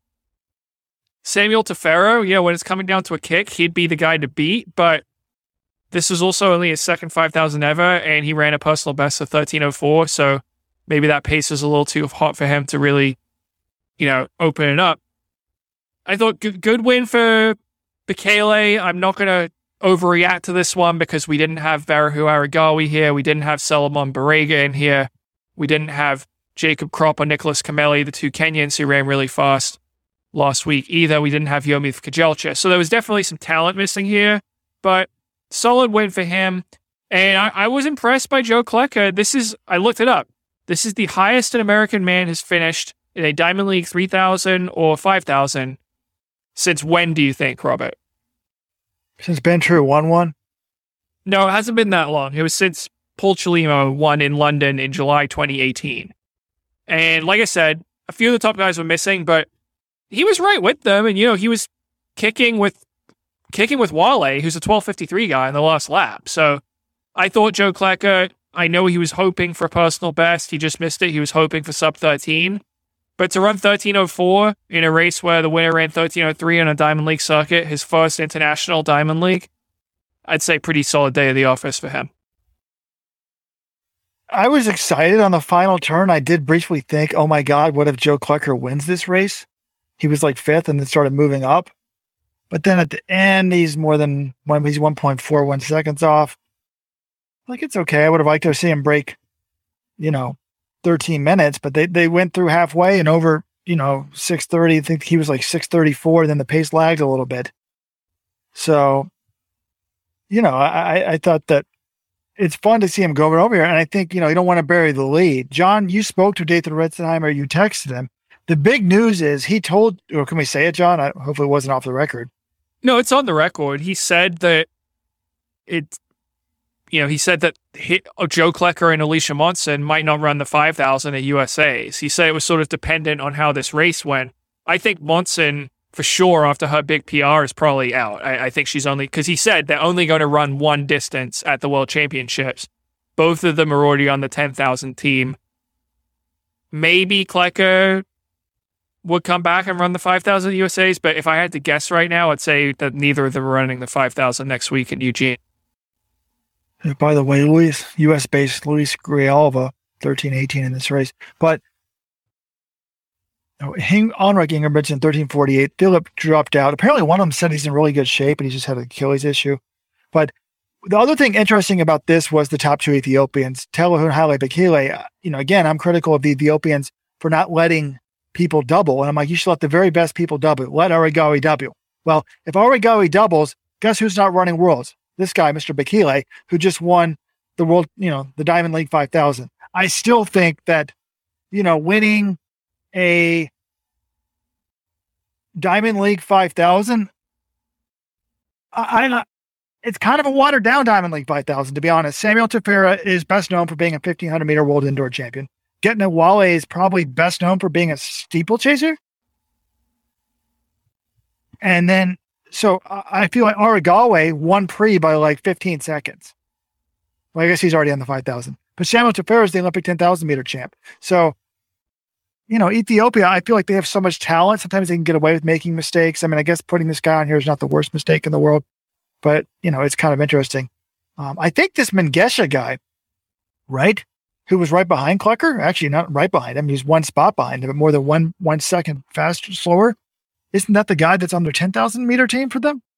Samuel Tefera, you know, when it's coming down to a kick, he'd be the guy to beat. But this was also only his second five thousand ever, and he ran a personal best of thirteen oh four. So maybe that pace was a little too hot for him to really, you know, open it up. I thought good, good win for Bekele. I'm not going to overreact to this one because we didn't have Varahu Aragawi here. We didn't have Solomon Barega in here. We didn't have Jacob Kropp or Nicholas Kameli, the two Kenyans who ran really fast last week either. We didn't have Yomith Kajelcha. So there was definitely some talent missing here, but solid win for him. And I, I was impressed by Joe Klecker. This is, I looked it up. This is the highest an American man has finished in a Diamond League three thousand or five thousand. Since when do you think, Robert? Since Ben True won one? No, it hasn't been that long. It was since Paul Chelimo won in London in July twenty eighteen. And like I said, a few of the top guys were missing, but he was right with them. And, you know, he was kicking with kicking with Wale, who's a twelve fifty-three guy in the last lap. So I thought Joe Klecker, I know he was hoping for a personal best. He just missed it. He was hoping for sub thirteen. But to run thirteen oh four in a race where the winner ran thirteen oh three on a Diamond League circuit, his first international Diamond League, I'd say pretty solid day of the office for him. I was excited on the final turn. I did briefly think, oh my God, what if Joe Klecker wins this race? He was like fifth and then started moving up. But then at the end, he's more than one, he's one point four one seconds off. Like, it's okay. I would have liked to see him break, you know, thirteen minutes, but they, they went through halfway and over, you know, six thirty. I think he was like six thirty-four. Then the pace lagged a little bit. So, you know, I, I thought that it's fun to see him go over here. And I think, you know, you don't want to bury the lead. John, you spoke to Dathan Ritzenheimer. You texted him. The big news is he told, or can we say it, John? I, hopefully it wasn't off the record. No, it's on the record. He said that it, you know, he said that he, oh, Joe Klecker and Alicia Monson might not run the five thousand at U S A's. He said it was sort of dependent on how this race went. I think Monson for sure after her big P R is probably out. I, I think she's only, because he said they're only going to run one distance at the World Championships. Both of them are already on the ten thousand team. Maybe Klecker would come back and run the five thousand U S As, but if I had to guess right now, I'd say that neither of them are running the five thousand next week in Eugene. By the way, Luis, U S-based Luis Grijalva, thirteen eighteen in this race. But you know, Henrik Ingebrigtsen, thirteen forty-eight. Philip dropped out. Apparently one of them said he's in really good shape, and he just had an Achilles issue. But the other thing interesting about this was the top two Ethiopians, Telu and Haile Bekele. You know, again, I'm critical of the Ethiopians for not letting people double. And I'm like, you should let the very best people double. Let Arigawi double. Well, if Arigawi doubles, guess who's not running Worlds? This guy, Mister Bekele, who just won the world, you know, the Diamond League five thousand. I still think that, you know, winning a Diamond League five thousand, I, I it's kind of a watered down Diamond League five thousand, to be honest. Samuel Tefera is best known for being a fifteen hundred meter world indoor champion. Getna Wale is probably best known for being a steeplechaser. And then, so I feel like Arigawi won pre by like fifteen seconds. Well, I guess he's already on the five thousand. But Samuel Tefera is the Olympic ten thousand meter champ. So, you know, Ethiopia, I feel like they have so much talent. Sometimes they can get away with making mistakes. I mean, I guess putting this guy on here is not the worst mistake in the world. But, you know, it's kind of interesting. Um, I think this Mengesha guy, right, who was right behind Klecker, actually not right behind him, he's one spot behind him, but more than one one second faster, slower. Isn't that the guy that's on their ten thousand meter team for them?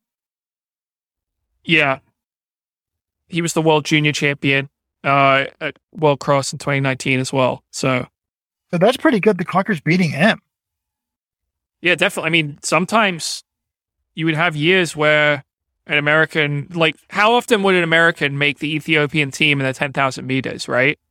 Yeah. He was the world junior champion uh, at World Cross in twenty nineteen as well. So, so that's pretty good. The Klecker's beating him. Yeah, definitely. I mean, sometimes you would have years where an American, like, how often would an American make the Ethiopian team in the ten thousand meters, right?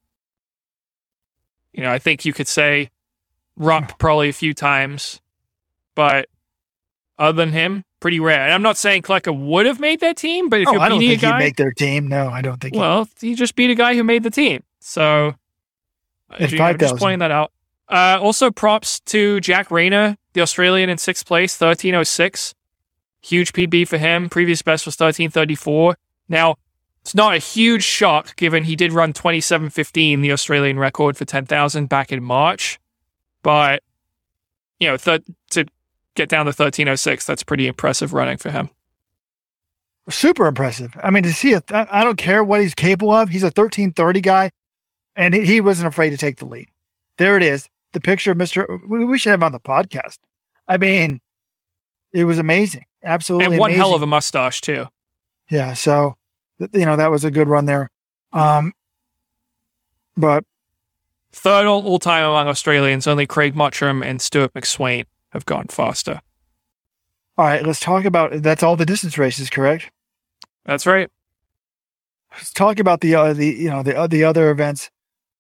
You know, I think you could say Rupp probably a few times, but other than him, pretty rare. And I'm not saying Klecker would have made that team, but if oh, you're I don't beating think a guy, he'd make their team. No, I don't think. Well, he just beat a guy who made the team. So, it's you know, just pointing that out. Uh, also, props to Jack Rayner, the Australian in sixth place, thirteen oh six. Huge P B for him. Previous best was thirteen thirty-four. Now, it's not a huge shock given he did run twenty-seven fifteen, the Australian record for ten thousand back in March. But, you know, th- to get down to thirteen oh six, that's pretty impressive running for him. Super impressive. I mean, to see it, I don't care what he's capable of. He's a thirteen thirty guy, and he, he wasn't afraid to take the lead. There it is. The picture of Mister We, we should have him on the podcast. I mean, it was amazing. Absolutely and one amazing. hell of a mustache, too. Yeah, so, you know, that was a good run there. Um, but third all, all time among Australians, only Craig Mottram and Stuart McSwain have gone faster. All right, let's talk about, that's all the distance races, correct? That's right. Let's talk about the, uh, the you know, the, uh, the other events.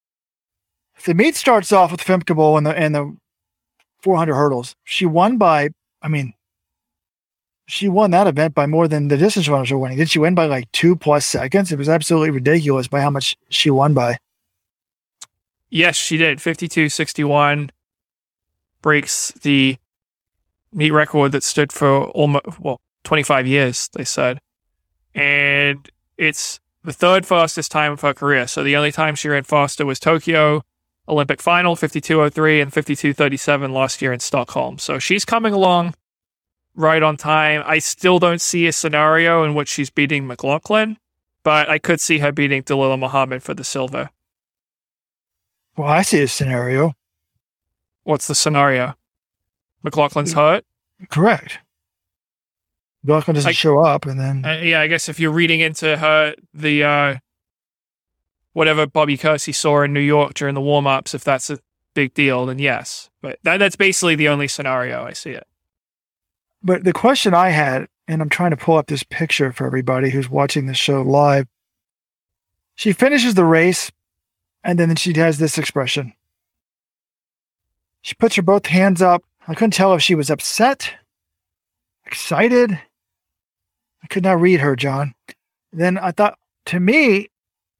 The meet starts off with Femke Bol and the, and the four hundred hurdles. She won by, I mean, she won that event by more than the distance runners were winning. Did she win by like two plus seconds? It was absolutely ridiculous by how much she won by. Yes, she did. fifty-two sixty-one breaks the meet record that stood for almost, well, twenty-five years, they said. And it's the third fastest time of her career. So the only time she ran faster was Tokyo Olympic final, fifty-two oh three, and fifty-two thirty-seven last year in Stockholm. So she's coming along right on time. I still don't see a scenario in which she's beating McLaughlin, but I could see her beating Dalilah Muhammad for the silver. Well, I see a scenario. What's the scenario? McLaughlin's hurt? Correct. McLaughlin doesn't I, show up, and then... Uh, yeah, I guess if you're reading into her, the, uh, whatever Bobby Kersey saw in New York during the warm-ups, if that's a big deal, then yes. But that, that's basically the only scenario I see it. But the question I had, and I'm trying to pull up this picture for everybody who's watching this show live. She finishes the race, and then she has this expression. She puts her both hands up. I couldn't tell if she was upset, excited. I could not read her, John. Then I thought, to me,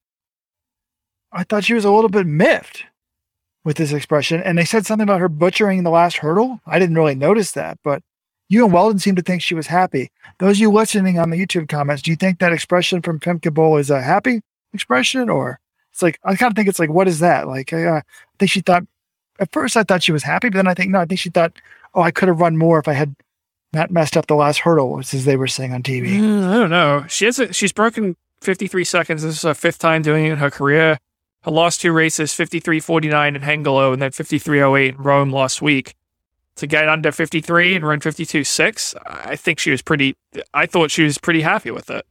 I thought she was a little bit miffed with this expression. And they said something about her butchering the last hurdle. I didn't really notice that, but You and Weldon seem to think she was happy. Those of you listening on the YouTube comments, do you think that expression from Femke Bol is a happy expression, or it's like, I kind of think it's like, what is that? Like, uh, I think she thought, at first I thought she was happy, but then I think, no, I think she thought, oh, I could have run more if I had not messed up the last hurdle, as they were saying on T V. Mm, I don't know. She has a, she's broken fifty-three seconds. This is her fifth time doing it in her career. Her last two races, fifty-three forty-nine in Hengelo and then fifty-three oh eight in Rome last week. To get under fifty-three and run fifty-two six, I think she was pretty, I thought she was pretty happy with it.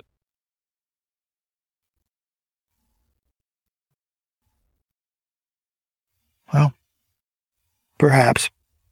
Well, perhaps.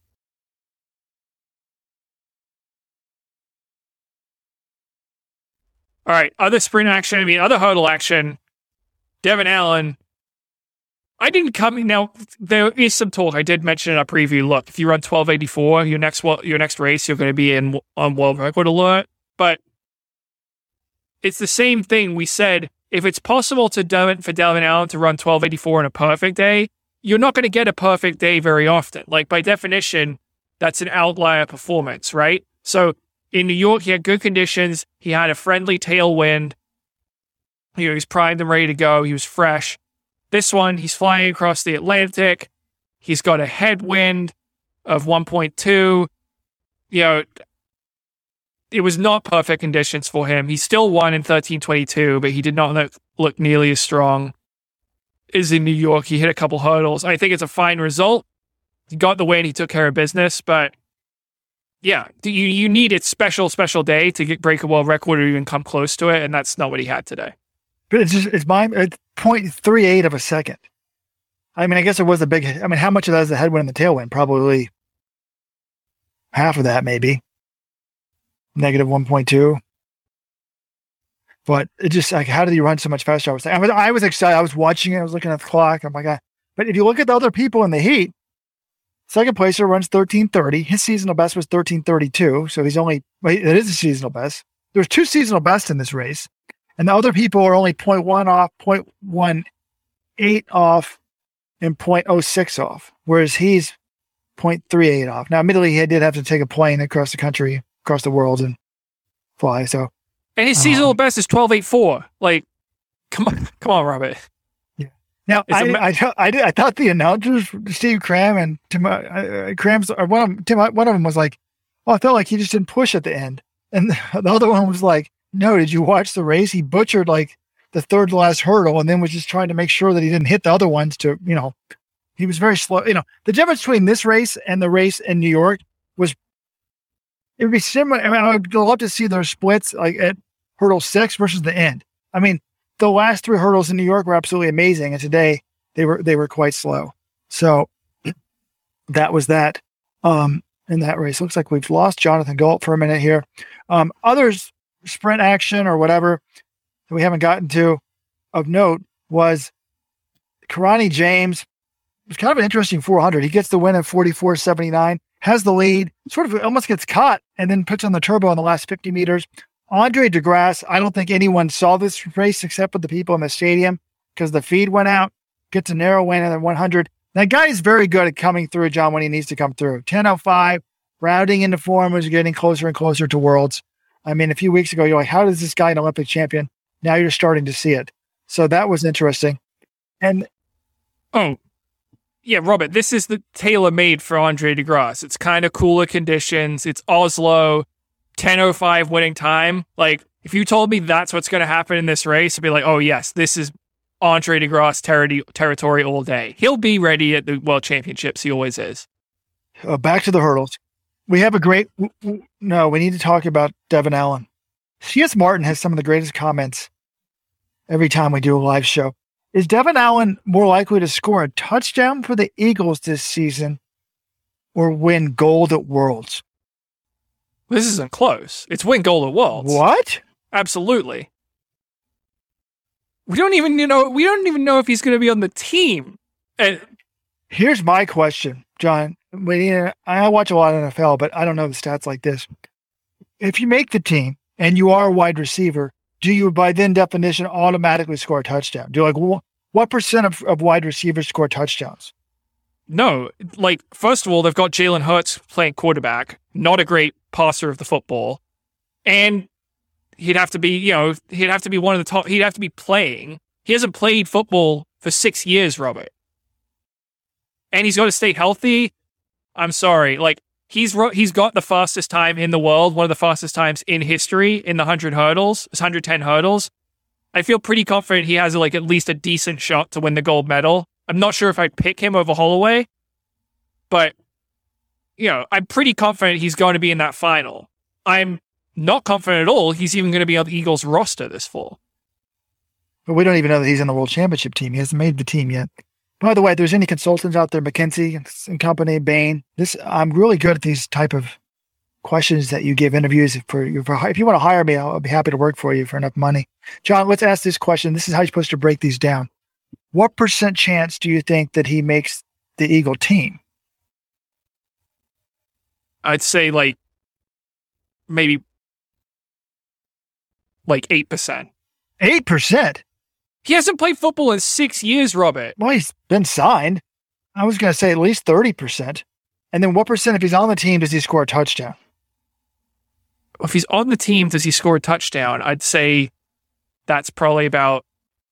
All right, other sprint action, I mean, other hurdle action. Devin Allen, I didn't come in. Now, there is some talk. I did mention in our preview. Look, if you run twelve eighty-four, your next your next race, you're going to be in on world record alert. But it's the same thing. We said if it's possible to do it for Devin Allen to run twelve eighty-four in a perfect day, you're not going to get a perfect day very often. Like, by definition, that's an outlier performance, right? So in New York, he had good conditions. He had a friendly tailwind. He was primed and ready to go. He was fresh. This one, he's flying across the Atlantic. He's got a headwind of one point two. You know, it was not perfect conditions for him. He still won in thirteen twenty-two, but he did not look, look nearly as strong as in New York. He hit a couple hurdles. I think it's a fine result. He got the win. He took care of business. But yeah, you, you need a special, special day to get break a world record or even come close to it, and that's not what he had today. But it's just, it's my, it's zero point three eight of a second. I mean, I guess it was a big, I mean, how much of that is the headwind and the tailwind? Probably half of that, maybe. Negative one point two. But it just, like, how did he run so much faster? I was, I was, I was excited. I was watching it. I was looking at the clock. I'm like, God. But if you look at the other people in the heat, second placer runs thirteen thirty. His seasonal best was thirteen thirty-two. So he's only, well, it is a seasonal best. There's two seasonal bests in this race. And the other people are only zero point one off, zero point one eight off, and zero point oh six off, whereas he's zero point three eight off. Now, admittedly, he did have to take a plane across the country, across the world, and fly. So, and his seasonal um, best is twelve eighty-four. Like, come on, come on, Robert. Yeah. Now, I, ma- I, I, I, did, I thought the announcers, Steve Cram and Tim, uh, Cram's, or one of them, Tim, one of them was like, "Oh, I felt like he just didn't push at the end," and the, the other one was like, "No, did you watch the race? He butchered like the third to last hurdle and then was just trying to make sure that he didn't hit the other ones to, you know, he was very slow." You know, the difference between this race and the race in New York was, it would be similar. I mean, I would love to see those splits like at hurdle six versus the end. I mean, the last three hurdles in New York were absolutely amazing. And today they were, they were quite slow. So that was that, um, in that race. Looks like we've lost Jonathan Gault for a minute here. Um, others, sprint action or whatever that we haven't gotten to of note was Karani James. It was kind of an interesting four hundred. He gets the win at forty-four seventy-nine, has the lead, sort of almost gets caught, and then puts on the turbo in the last fifty meters. Andre DeGrasse, I don't think anyone saw this race except for the people in the stadium because the feed went out, gets a narrow win at one hundred. That guy is very good at coming through, John, when he needs to come through. ten oh five, rounding into form as you're getting closer and closer to Worlds. I mean, a few weeks ago, you're like, how does this guy an Olympic champion? Now you're starting to see it. So that was interesting. And oh, yeah, Robert, this is the tailor-made for Andre DeGrasse. It's kind of cooler conditions. It's Oslo, ten oh five winning time. Like, if you told me that's what's going to happen in this race, I'd be like, oh, yes, this is Andre DeGrasse ter- territory all day. He'll be ready at the World Championships. He always is. Uh, back to the hurdles. We have a great, w- w- no, we need to talk about Devin Allen. C S. Martin has some of the greatest comments every time we do a live show. Is Devin Allen more likely to score a touchdown for the Eagles this season or win gold at Worlds? This isn't close. It's win gold at Worlds. What? Absolutely. We don't even you know. We don't even know if he's going to be on the team. And here's my question, John. When I watch a lot of N F L, but I don't know the stats like this. If you make the team and you are a wide receiver, do you, by then definition, automatically score a touchdown? Do you like what percent of, of wide receivers score touchdowns? No, like first of all, they've got Jalen Hurts playing quarterback, not a great passer of the football, and he'd have to be, you know, he'd have to be one of the top, he'd have to be playing. He hasn't played football for six years, Robert. And he's got to stay healthy. I'm sorry. Like, he's he's got the fastest time in the world, one of the fastest times in history in the one hundred hurdles, one hundred ten hurdles. I feel pretty confident he has like at least a decent shot to win the gold medal. I'm not sure if I'd pick him over Holloway, but, you know, I'm pretty confident he's going to be in that final. I'm not confident at all he's even going to be on the Eagles roster this fall. But we don't even know that he's in the World Championship team. He hasn't made the team yet. By the way, if there's any consultants out there, McKinsey and Company, Bain, this I'm really good at these type of questions that you give interviews. For, for if you want to hire me, I'll, I'll be happy to work for you for enough money. John, let's ask this question. This is how you're supposed to break these down. What percent chance do you think that he makes the Eagle team? I'd say like maybe like eight percent. eight percent? He hasn't played football in six years, Robert. Well, he's been signed. I was going to say at least thirty percent. And then what percent, if he's on the team, does he score a touchdown? If he's on the team, does he score a touchdown? I'd say that's probably about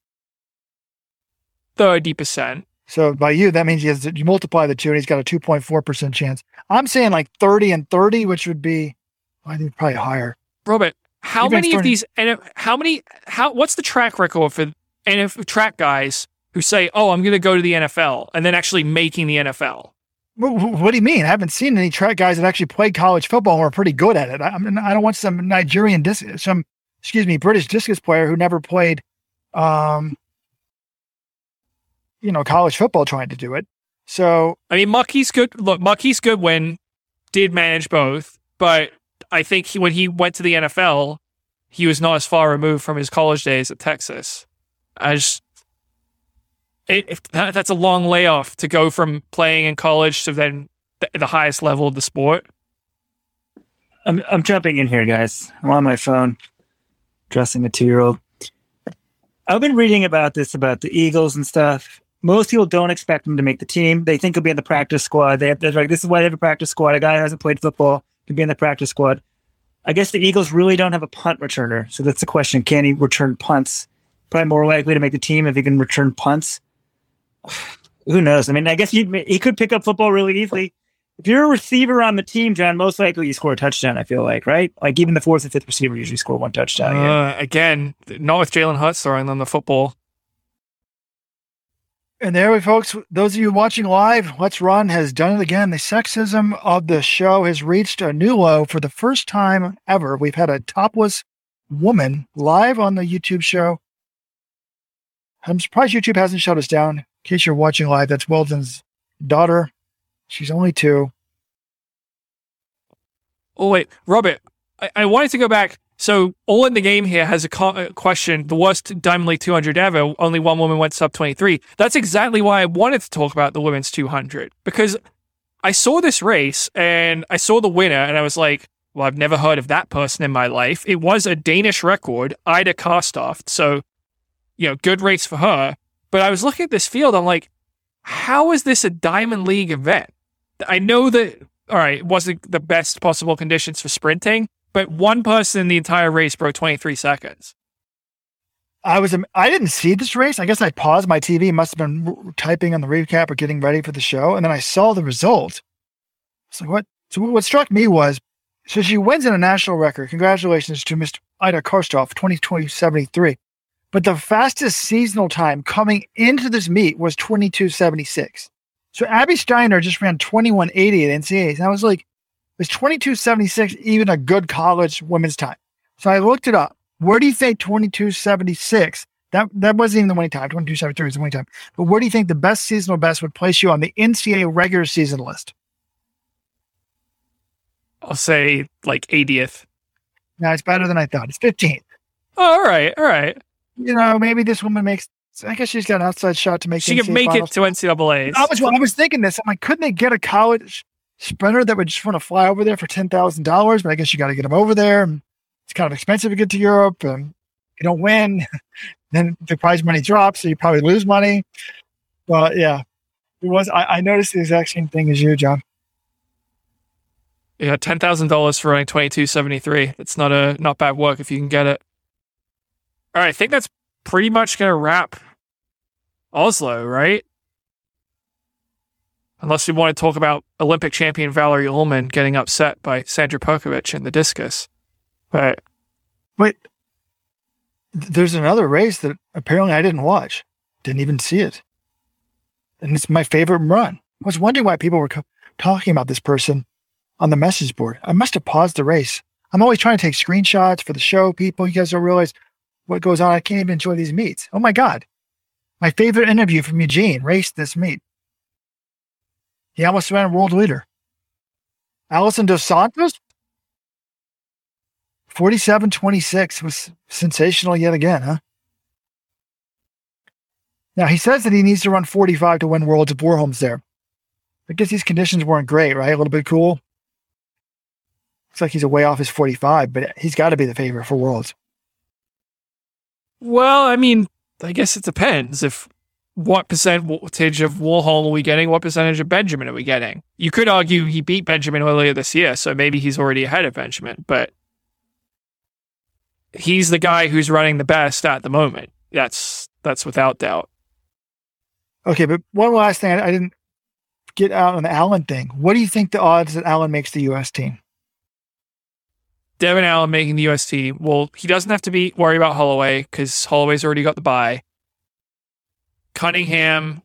thirty percent. So by you, that means he has, you multiply the two and he's got a two point four percent chance. I'm saying like thirty and thirty, which would be, I think probably higher. Robert, how Even many of thirty these, and how many, how, what's the track record for N F L track guys who say, oh, I'm going to go to the N F L and then actually making the N F L? What, what do you mean? I haven't seen any track guys that actually played college football and were pretty good at it. I, I mean, I don't want some Nigerian, dis- some, excuse me, British discus player who never played, um, you know, college football trying to do it. So, I mean, Marquise Good, look, Marquise Goodwin did manage both, but I think he, when he went to the N F L, he was not as far removed from his college days at Texas. I just, it, if that, that's a long layoff to go from playing in college to then the, the highest level of the sport. I'm I'm jumping in here, guys. I'm on my phone, dressing a two-year-old. I've been reading about this, about the Eagles and stuff. Most people don't expect him to make the team. They think he'll be in the practice squad. They have, they're like, this is why they have a practice squad. A guy who hasn't played football can be in the practice squad. I guess the Eagles really don't have a punt returner. So that's the question. Can he return punts? Probably more likely to make the team if he can return punts. Who knows? I mean, I guess he, he could pick up football really easily. If you're a receiver on the team, John, most likely you score a touchdown, I feel like, right? Like even the fourth and fifth receiver usually score one touchdown. Uh, again, not with Jalen Hurts throwing them the football. and there we folks, those of you watching live, Let's Run has done it again. The sexism of the show has reached a new low for the first time ever. We've had a topless woman live on the YouTube show. I'm surprised YouTube hasn't shut us down. In case you're watching live, that's Weldon's daughter. She's only two. Oh, wait, Robert, I, I wanted to go back. So, All in the Game here has a, co- a question, the worst Diamond League two hundred ever, only one woman went sub twenty-three. That's exactly why I wanted to talk about the women's two hundred, because I saw this race, and I saw the winner, and I was like, well, I've never heard of that person in my life. It was a Danish record, Ida Karstoft, so, you know, good race for her. But I was looking at this field, I'm like, how is this a Diamond League event? I know that, all right, it wasn't the best possible conditions for sprinting, but one person in the entire race broke twenty-three seconds. I was, I didn't see this race. I guess I paused my T V, must have been typing on the recap or getting ready for the show. And then I saw the result. So what, so what struck me was, so she wins in a national record. Congratulations to Mister Ida Karstoff, twenty-two seventy-three. But the fastest seasonal time coming into this meet was twenty-two seventy-six. So Abby Steiner just ran twenty-one eighty at N C A As. And I was like, is twenty-two seventy-six even a good college women's time? So I looked it up. Where do you think twenty-two seventy-six, that, that wasn't even the winning time, twenty-two seventy-three was the winning time, but where do you think the best seasonal best would place you on the N C A A regular season list? I'll say like eightieth. No, it's better than I thought. It's fifteenth. Oh, all right, all right. You know, maybe this woman makes, I guess she's got an outside shot to make She N C A A could make finals. it to N C double A's. I was, well, I was thinking this. I'm like, couldn't they get a college sprinter that would just want to fly over there for ten thousand dollars? But I guess you got to get them over there. And it's kind of expensive to get to Europe. And you don't win. Then the prize money drops, so you probably lose money. But yeah, it was. I, I noticed the exact same thing as you, John. Yeah, ten thousand dollars for running twenty-two seventy-three. That's not a not bad work if you can get it. All right, I think that's pretty much going to wrap Oslo, right? Unless we want to talk about Olympic champion Valerie Ullman getting upset by Sandra Perkovic in the discus. But wait, there's another race that apparently I didn't watch. Didn't even see it. And it's my favorite run. I was wondering why people were co- talking about this person on the message board. I must have paused the race. I'm always trying to take screenshots for the show, people. You guys don't realize what goes on. I can't even enjoy these meets. Oh my God. My favorite interview from Eugene raced this meet. He almost ran world leader. Allison Dos Santos, forty-seven twenty-six was sensational yet again, huh? Now, he says that he needs to run forty-five to win Worlds if Warholm's there. I guess these conditions weren't great, right? A little bit cool. Looks like he's a way off his forty-five, but he's got to be the favorite for Worlds. Well, I mean, I guess it depends. If what percentage of Warholm are we getting? What percentage of Benjamin are we getting? You could argue he beat Benjamin earlier this year, so maybe he's already ahead of Benjamin, but he's the guy who's running the best at the moment. That's that's without doubt. Okay, but one last thing. I, I didn't get out on the Allen thing. What do you think the odds that Allen makes the U S team? Devin Allen making the U S team. Well, he doesn't have to be worry about Holloway because Holloway's already got the bye. Cunningham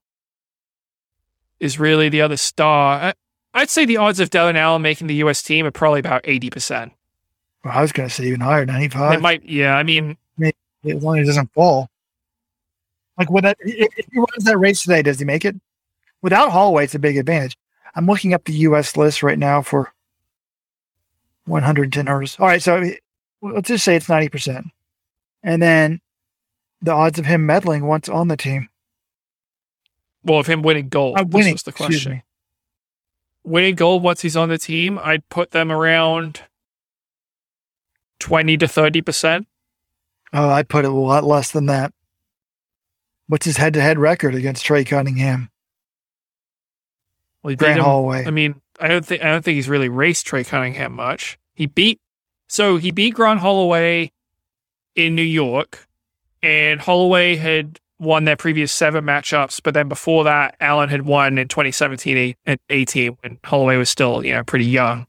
is really the other star. I, I'd say the odds of Devin Allen making the U S team are probably about eighty percent. Well, I was going to say even higher, ninety-five. It might, yeah, I mean... Maybe, as long as it doesn't fall. Like, when that, if he runs that race today, does he make it? Without Holloway, it's a big advantage. I'm looking up the U S list right now for one hundred ten hurdles. All right, so let's just say it's ninety percent. And then the odds of him meddling once on the team. Well, of him winning gold. Uh, winning, was the question. Winning gold once he's on the team, I'd put them around twenty to thirty percent. Oh, I'd put it a lot less than that. What's his head-to-head record against Trey Cunningham? Well, he beat Grant him, Holloway. I mean, I don't think I don't think he's really raced Trey Cunningham much. He beat so he beat Grant Holloway in New York, and Holloway had won their previous seven matchups, but then before that, Allen had won in twenty seventeen and eighteen when Holloway was still, you know, pretty young.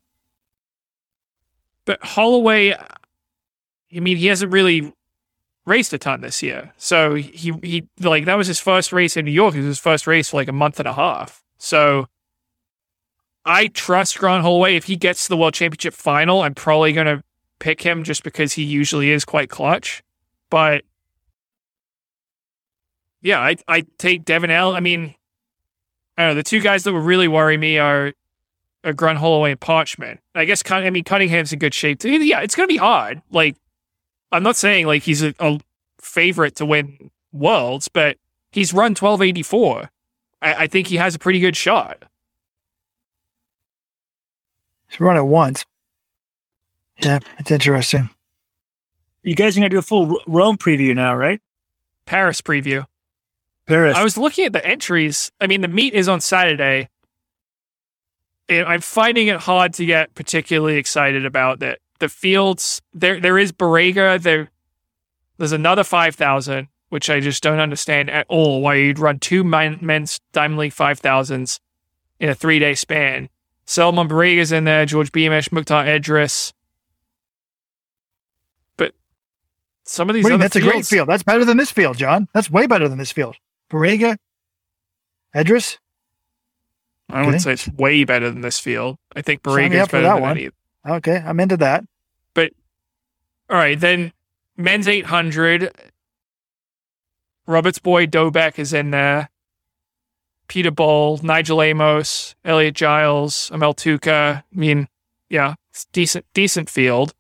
But Holloway, I mean, he hasn't really raced a ton this year. So he, he like, that was his first race in New York. It was his first race for like a month and a half. So I trust Grant Holloway. If he gets to the World Championship final, I'm probably going to pick him just because he usually is quite clutch. But yeah, I I take Devin Allen. I mean, I don't know. The two guys that would really worry me are, are Grant Holloway and Parchment. I guess, I mean, Cunningham's in good shape too. Yeah, it's going to be hard. Like, I'm not saying like he's a, a favorite to win Worlds, but he's run twelve eighty-four. I, I think he has a pretty good shot. He's run it once. Yeah, it's interesting. You guys are going to do a full Rome preview now, right? Paris preview. Paris. I was looking at the entries. I mean, the meet is on Saturday. And I'm finding it hard to get particularly excited about that. The fields, there there is Borrega, there, there's another five thousand, which I just don't understand at all why you'd run two men, men's Diamond League five thousands in a three-day span. Selman Borrega's in there, George Beamish, Mukhtar Edris. But some of these Wait, other that's fields, a great field. That's better than this field, John. That's way better than this field. Borrega, Edris. I wouldn't say it's way better than this field. I think Sign me Borrega's up for better that than one. any. Okay, I'm into that. But, all right, then men's eight hundred. Roberts Boy Dobek is in there. Peter Bull, Nigel Amos, Elliot Giles, Amel Tuca. I mean, yeah, it's decent, decent field.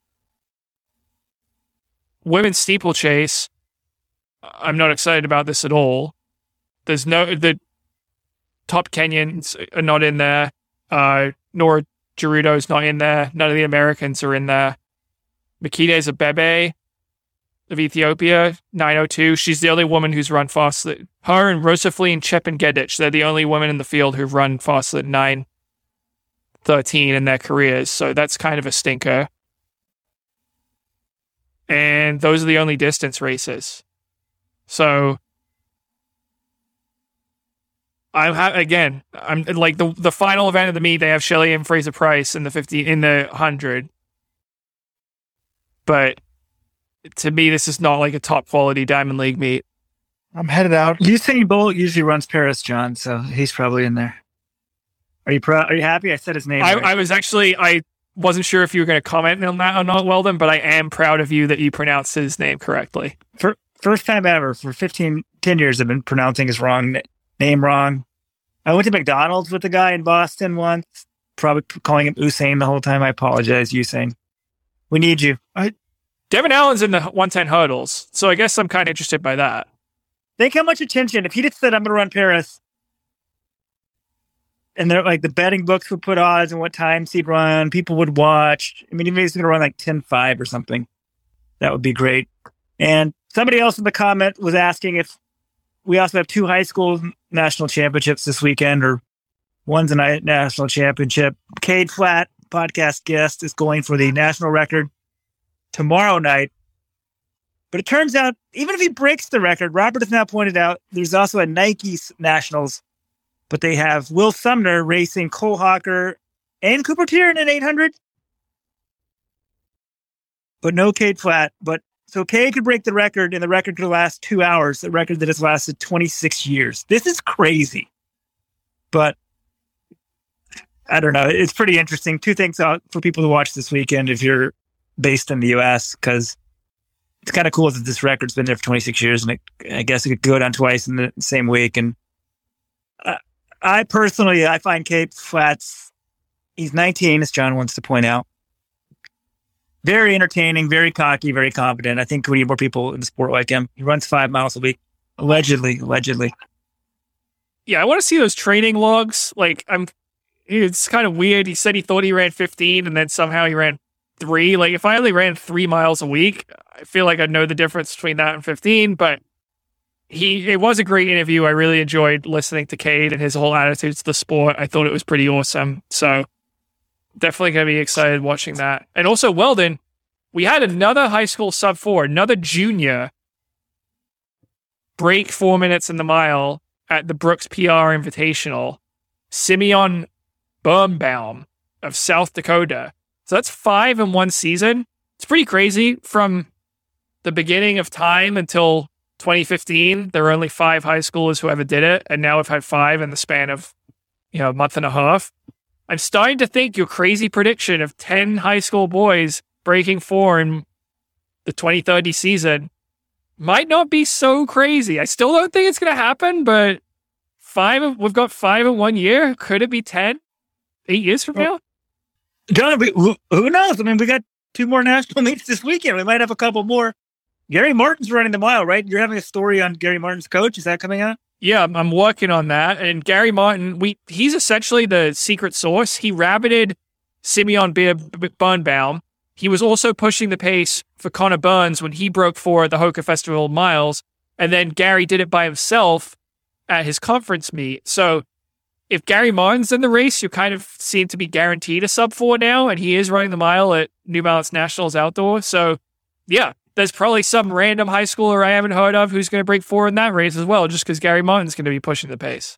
Women's steeplechase. I'm not excited about this at all. There's no the top Kenyans are not in there. Uh, Nora Gerudo's not in there. None of the Americans are in there. Makide Zabebe of Ethiopia, nine oh two. She's the only woman who's run faster. Her and Rosafline Chepengedic, they're the only women in the field who've run faster than nine thirteen in their careers. So that's kind of a stinker. And those are the only distance races. So I'm ha- again, I'm like the the final event of the meet. They have Shelley and Fraser Price in the fifty in the hundred. But to me, this is not like a top quality Diamond League meet. I'm headed out. Usain Bolt usually runs Paris, John, so he's probably in there. Are you proud? Are you happy? I said his name. I, right. I was actually I wasn't sure if you were going to comment on that or not, Weldon, but I am proud of you that you pronounced his name correctly. For first time ever for fifteen, ten years, I've been pronouncing his wrong name wrong. I went to McDonald's with the guy in Boston once, probably calling him Usain the whole time. I apologize, Usain. We need you. I, Devin Allen's in the one ten hurdles, so I guess I'm kind of interested by that. Think how much attention, if he just said, I'm going to run Paris, and they're like the betting books would put odds and what times he'd run, people would watch. I mean, even if he's going to run like ten five or something, that would be great. And somebody else in the comment was asking if we also have two high school national championships this weekend, or one's a national championship. Cade Flatt, podcast guest, is going for the national record tomorrow night. But it turns out, even if he breaks the record, Robert has now pointed out there's also a Nike Nationals, but they have Will Sumner racing Cole Hawker and Cooper Tier in an eight hundred. But no Cade Flatt. But so Cade could break the record, and the record could last two hours, the record that has lasted twenty-six years. This is crazy. But I don't know. It's pretty interesting. Two things out for people to watch this weekend if you're based in the U S, because it's kind of cool that this record's been there for twenty-six years, and it, I guess it could go down twice in the same week. And I, I personally, I find Cade Flatt's, he's nineteen, as John wants to point out. Very entertaining, very cocky, very confident. I think we need more people in the sport like him. He runs five miles a week, allegedly, allegedly. Yeah, I want to see those training logs. Like, I'm, it's kind of weird. He said he thought he ran fifteen, and then somehow he ran three. Like, if I only ran three miles a week, I feel like I'd know the difference between that and fifteen. But he, it was a great interview. I really enjoyed listening to Cade and his whole attitude to the sport. I thought it was pretty awesome. So definitely going to be excited watching that. And also, Weldon, we had another high school sub four, another junior break four minutes in the mile at the Brooks P R Invitational. Simeon Birnbaum of South Dakota. So that's five in one season. It's pretty crazy. From the beginning of time until twenty fifteen, there were only five high schoolers who ever did it. And now we've had five in the span of, you know, a month and a half. I'm starting to think your crazy prediction of ten high school boys breaking four in the twenty thirty season might not be so crazy. I still don't think it's going to happen, but five, we've got five in one year. Could it be ten? Eight years from now? John, who, who knows? I mean, we got two more national meets this weekend. We might have a couple more. Gary Martin's running the mile, right? You're having a story on Gary Martin's coach. Is that coming out? Yeah, I'm working on that. And Gary Martin, we he's essentially the secret source. He rabbited Simeon Birnbaum. He was also pushing the pace for Connor Burns when he broke four at the Hoka Festival miles. And then Gary did it by himself at his conference meet. So if Gary Martin's in the race, you kind of seem to be guaranteed a sub four now, and he is running the mile at New Balance Nationals Outdoor. So yeah, there's probably some random high schooler I haven't heard of who's going to break four in that race as well, just because Gary Martin's going to be pushing the pace.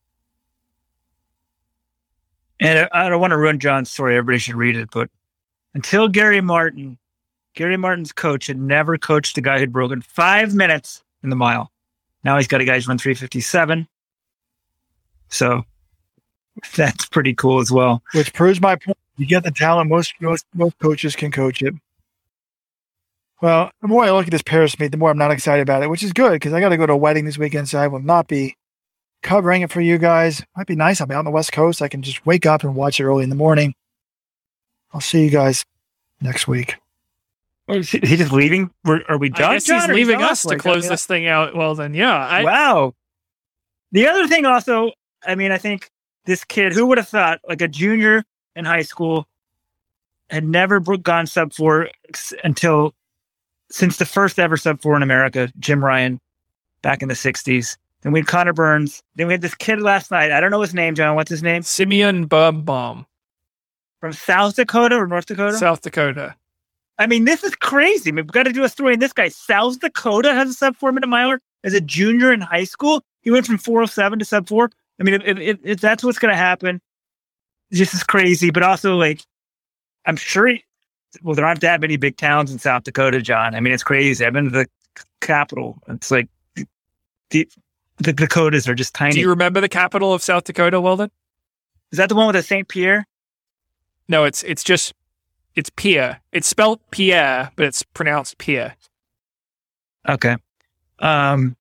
And I don't want to ruin John's story. Everybody should read it. But until Gary Martin, Gary Martin's coach had never coached a guy who'd broken five minutes in the mile. Now he's got a guy who's run three fifty-seven. So that's pretty cool as well. Which proves my point. You get the talent, most most most coaches can coach it. Well, the more I look at this Paris meet, the more I'm not excited about it, which is good because I got to go to a wedding this weekend, so I will not be covering it for you guys. Might be nice. I'll be out on the West Coast. I can just wake up and watch it early in the morning. I'll see you guys next week. Is he just leaving? Are we done? I guess he's leaving us to close this thing out. Well, then, yeah. I, wow. The other thing also, I mean, I think this kid, who would have thought, like a junior in high school, had never gone sub four until since the first ever sub four in America, Jim Ryan, back in the sixties. Then we had Connor Burns. Then we had this kid last night. I don't know his name, John. What's his name? Simeon Birnbaum. from South Dakota or North Dakota? South Dakota. I mean, this is crazy. We've got to do a story. And this guy, South Dakota, has a sub four minute miler as a junior in high school. He went from four oh seven to sub four. I mean, if, if, if that's what's going to happen, this is crazy. But also, like, I'm sure, he, well, there aren't that many big towns in South Dakota, John. I mean, it's crazy. I've been to the capital. It's like the, the Dakotas are just tiny. Do you remember the capital of South Dakota, Weldon? Is that the one with the Saint Pierre? No, it's it's just, it's Pierre. It's spelled Pierre, but it's pronounced Pierre. Okay. Um,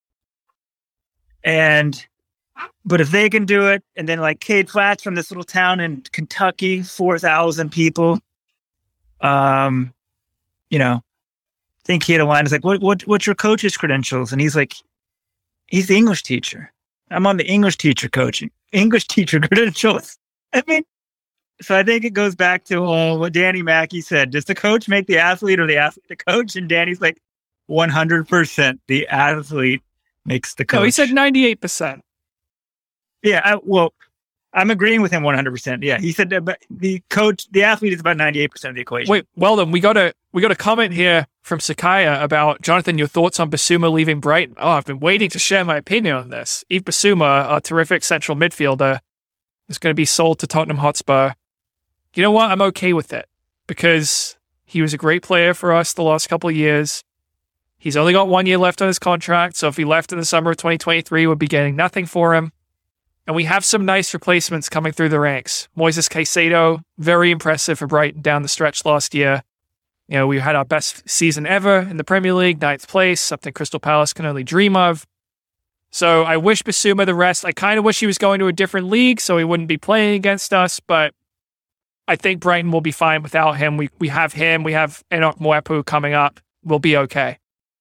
and, but if they can do it, and then like Cade Flats from this little town in Kentucky, four thousand people, um, you know, I think he had a line. It's like, what, what, what's your coach's credentials? And he's like, he's the English teacher. I'm on the English teacher coaching, English teacher credentials. I mean, so I think it goes back to uh, what Danny Mackey said. Does the coach make the athlete or the athlete the coach? And Danny's like, one hundred percent the athlete makes the coach. No, he said ninety-eight percent. Yeah, I, well, I'm agreeing with him one hundred percent. Yeah, he said that the coach, the athlete is about ninety-eight percent of the equation. Wait, well then, we got a we got a comment here from Sakaya about, Jonathan, your thoughts on Basuma leaving Brighton. Oh, I've been waiting to share my opinion on this. Yves Basuma, a terrific central midfielder, is going to be sold to Tottenham Hotspur. You know what? I'm okay with it because he was a great player for us the last couple of years. He's only got one year left on his contract, so if he left in the summer of twenty twenty-three, we'd be getting nothing for him. And we have some nice replacements coming through the ranks. Moises Caicedo, very impressive for Brighton down the stretch last year. You know, we had our best season ever in the Premier League, ninth place, something Crystal Palace can only dream of. So I wish Basuma the rest. I kind of wish he was going to a different league so he wouldn't be playing against us, but I think Brighton will be fine without him. We we have him. We have Enoch Mwepu coming up. We'll be okay.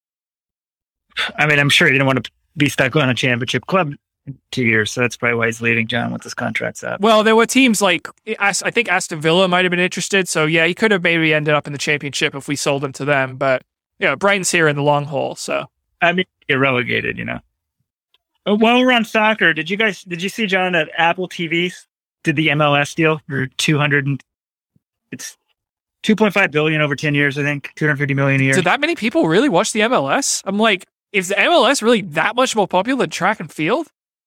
I mean, I'm sure he didn't want to be stuck on a championship club in two years, so that's probably why he's leaving, John, with his contract's up. Well, there were teams like, I think Aston Villa might have been interested, so yeah, he could have maybe ended up in the championship if we sold him to them, but, you know, Brighton's here in the long haul, so. I mean, get relegated, you know. While we're on soccer, did you guys, did you see, John, that Apple T V did the M L S deal for two hundred and, it's two point five billion over ten years, I think, two hundred fifty million a year. Did that many people really watch the M L S? I'm like, is the M L S really that much more popular than track and field?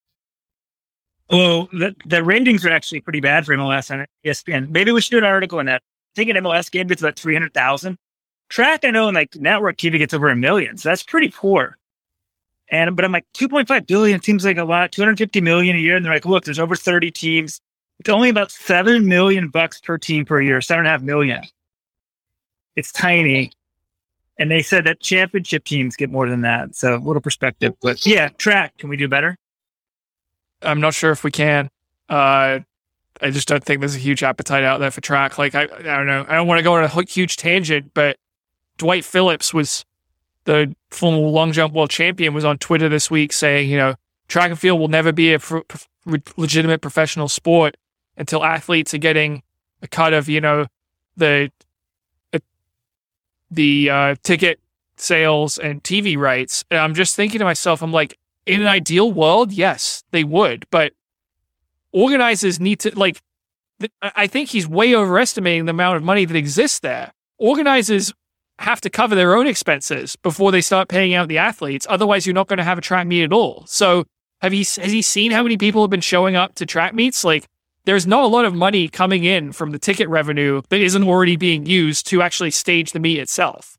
Well, the, the ratings are actually pretty bad for M L S on E S P N. Maybe we should do an article on that. I think an M L S game gets about three hundred thousand. Track, I know, and like network T V gets over a million, so that's pretty poor. And but I'm like, two point five billion seems like a lot, two hundred fifty million a year. And they're like, look, there's over thirty teams. It's only about seven million bucks per team per year, seven and a half million. It's tiny. And they said that championship teams get more than that. So a little perspective. But yeah, track, can we do better? I'm not sure if we can. Uh, I just don't think there's a huge appetite out there for track. Like, I, I don't know. I don't want to go on a huge tangent, but Dwight Phillips was the former long jump world champion, was on Twitter this week saying, you know, track and field will never be a pro- legitimate professional sport until athletes are getting a cut of, you know, the uh, the uh, ticket sales and T V rights. And I'm just thinking to myself, I'm like, in an ideal world, yes, they would, but organizers need to, like, th- I think he's way overestimating the amount of money that exists there. Organizers have to cover their own expenses before they start paying out the athletes. Otherwise, you're not going to have a track meet at all. So have he, has he seen how many people have been showing up to track meets? Like, there's not a lot of money coming in from the ticket revenue that isn't already being used to actually stage the meet itself.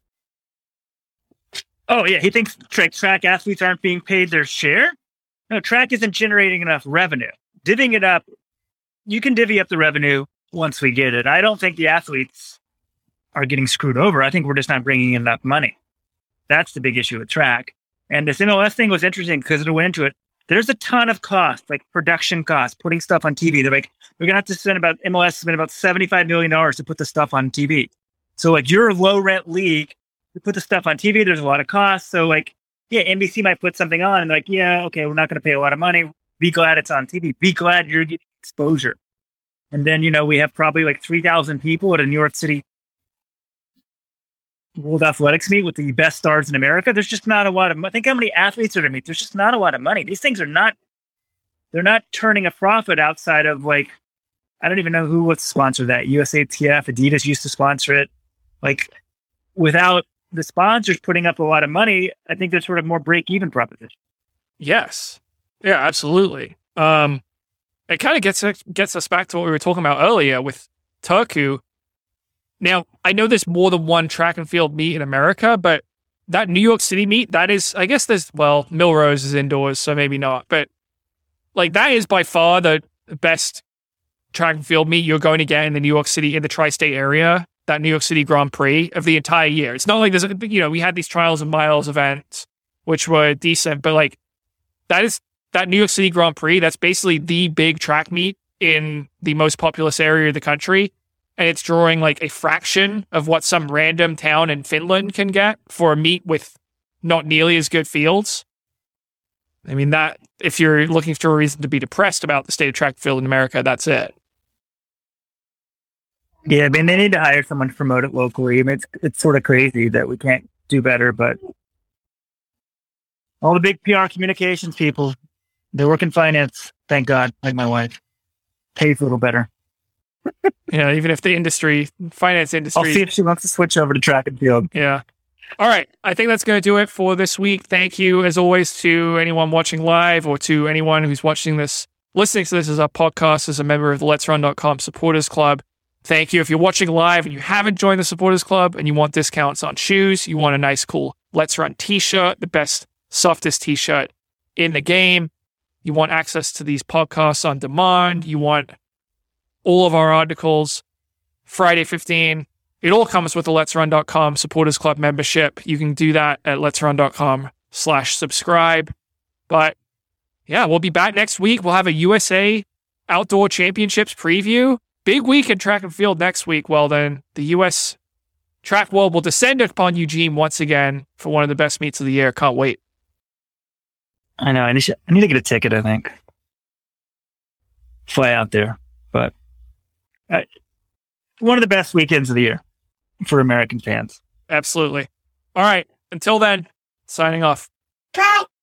Oh, yeah. He thinks track, track athletes aren't being paid their share? No, track isn't generating enough revenue. Divvying it up, you can divvy up the revenue once we get it. I don't think the athletes are getting screwed over. I think we're just not bringing in enough money. That's the big issue with track. And this M L S thing was interesting because it went into it. There's a ton of cost, like production costs, putting stuff on T V. They're like, we're going to have to spend about, M L S spend about seventy-five million dollars to put the stuff on T V. So like, you're a low rent league. You put the stuff on T V, there's a lot of costs. So like, yeah, N B C might put something on and they're like, yeah, okay, we're not going to pay a lot of money. Be glad it's on T V. Be glad you're getting exposure. And then, you know, we have probably like three thousand people at a New York City World Athletics meet with the best stars in America. There's just not a lot of money. Think how many athletes are to meet. There's just not a lot of money. These things are not, they're not turning a profit outside of like I don't even know who would sponsor that. U S A T F, Adidas used to sponsor it. Like, without the sponsors putting up a lot of money, I think there's sort of more break-even proposition. Yes. Yeah, absolutely. Um, it kind of gets gets us back to what we were talking about earlier with Turku. Now, I know there's more than one track and field meet in America, but that New York City meet, that is, I guess there's, well, Millrose is indoors, so maybe not. But, like, that is by far the best track and field meet you're going to get in the New York City, in the tri-state area, that New York City Grand Prix of the entire year. It's not like there's, you know, we had these trials and miles events, which were decent, but, like, that is, that New York City Grand Prix, that's basically the big track meet in the most populous area of the country. And it's drawing like a fraction of what some random town in Finland can get for a meet with not nearly as good fields. I mean, that, if you're looking for a reason to be depressed about the state of track and field in America, that's it. Yeah, I mean, they need to hire someone to promote it locally. I mean, it's, it's sort of crazy that we can't do better, but all the big P R communications people, they work in finance, thank God, like my wife. Pays a little better. You know, even if the industry, finance industry... I'll see if she wants to switch over to track and field. Yeah. All right. I think that's going to do it for this week. Thank you, as always, to anyone watching live or to anyone who's watching this, listening to this as a podcast, as a member of the Let's Run dot com Supporters Club. Thank you. If you're watching live and you haven't joined the Supporters Club and you want discounts on shoes, you want a nice, cool Let's Run t-shirt, the best, softest t-shirt in the game, you want access to these podcasts on demand, you want all of our articles, Friday fifteen. It all comes with the Let's Run dot com Supporters Club membership. You can do that at Let's Run dot com slash subscribe. But yeah, we'll be back next week. We'll have a U S A Outdoor Championships preview. Big week in track and field next week. Well, then the U S track world will descend upon Eugene once again for one of the best meets of the year. Can't wait. I know. I need, I need to get a ticket, I think. Fly out there. But Uh, one of the best weekends of the year for American fans. Absolutely. All right. Until then, signing off. Try.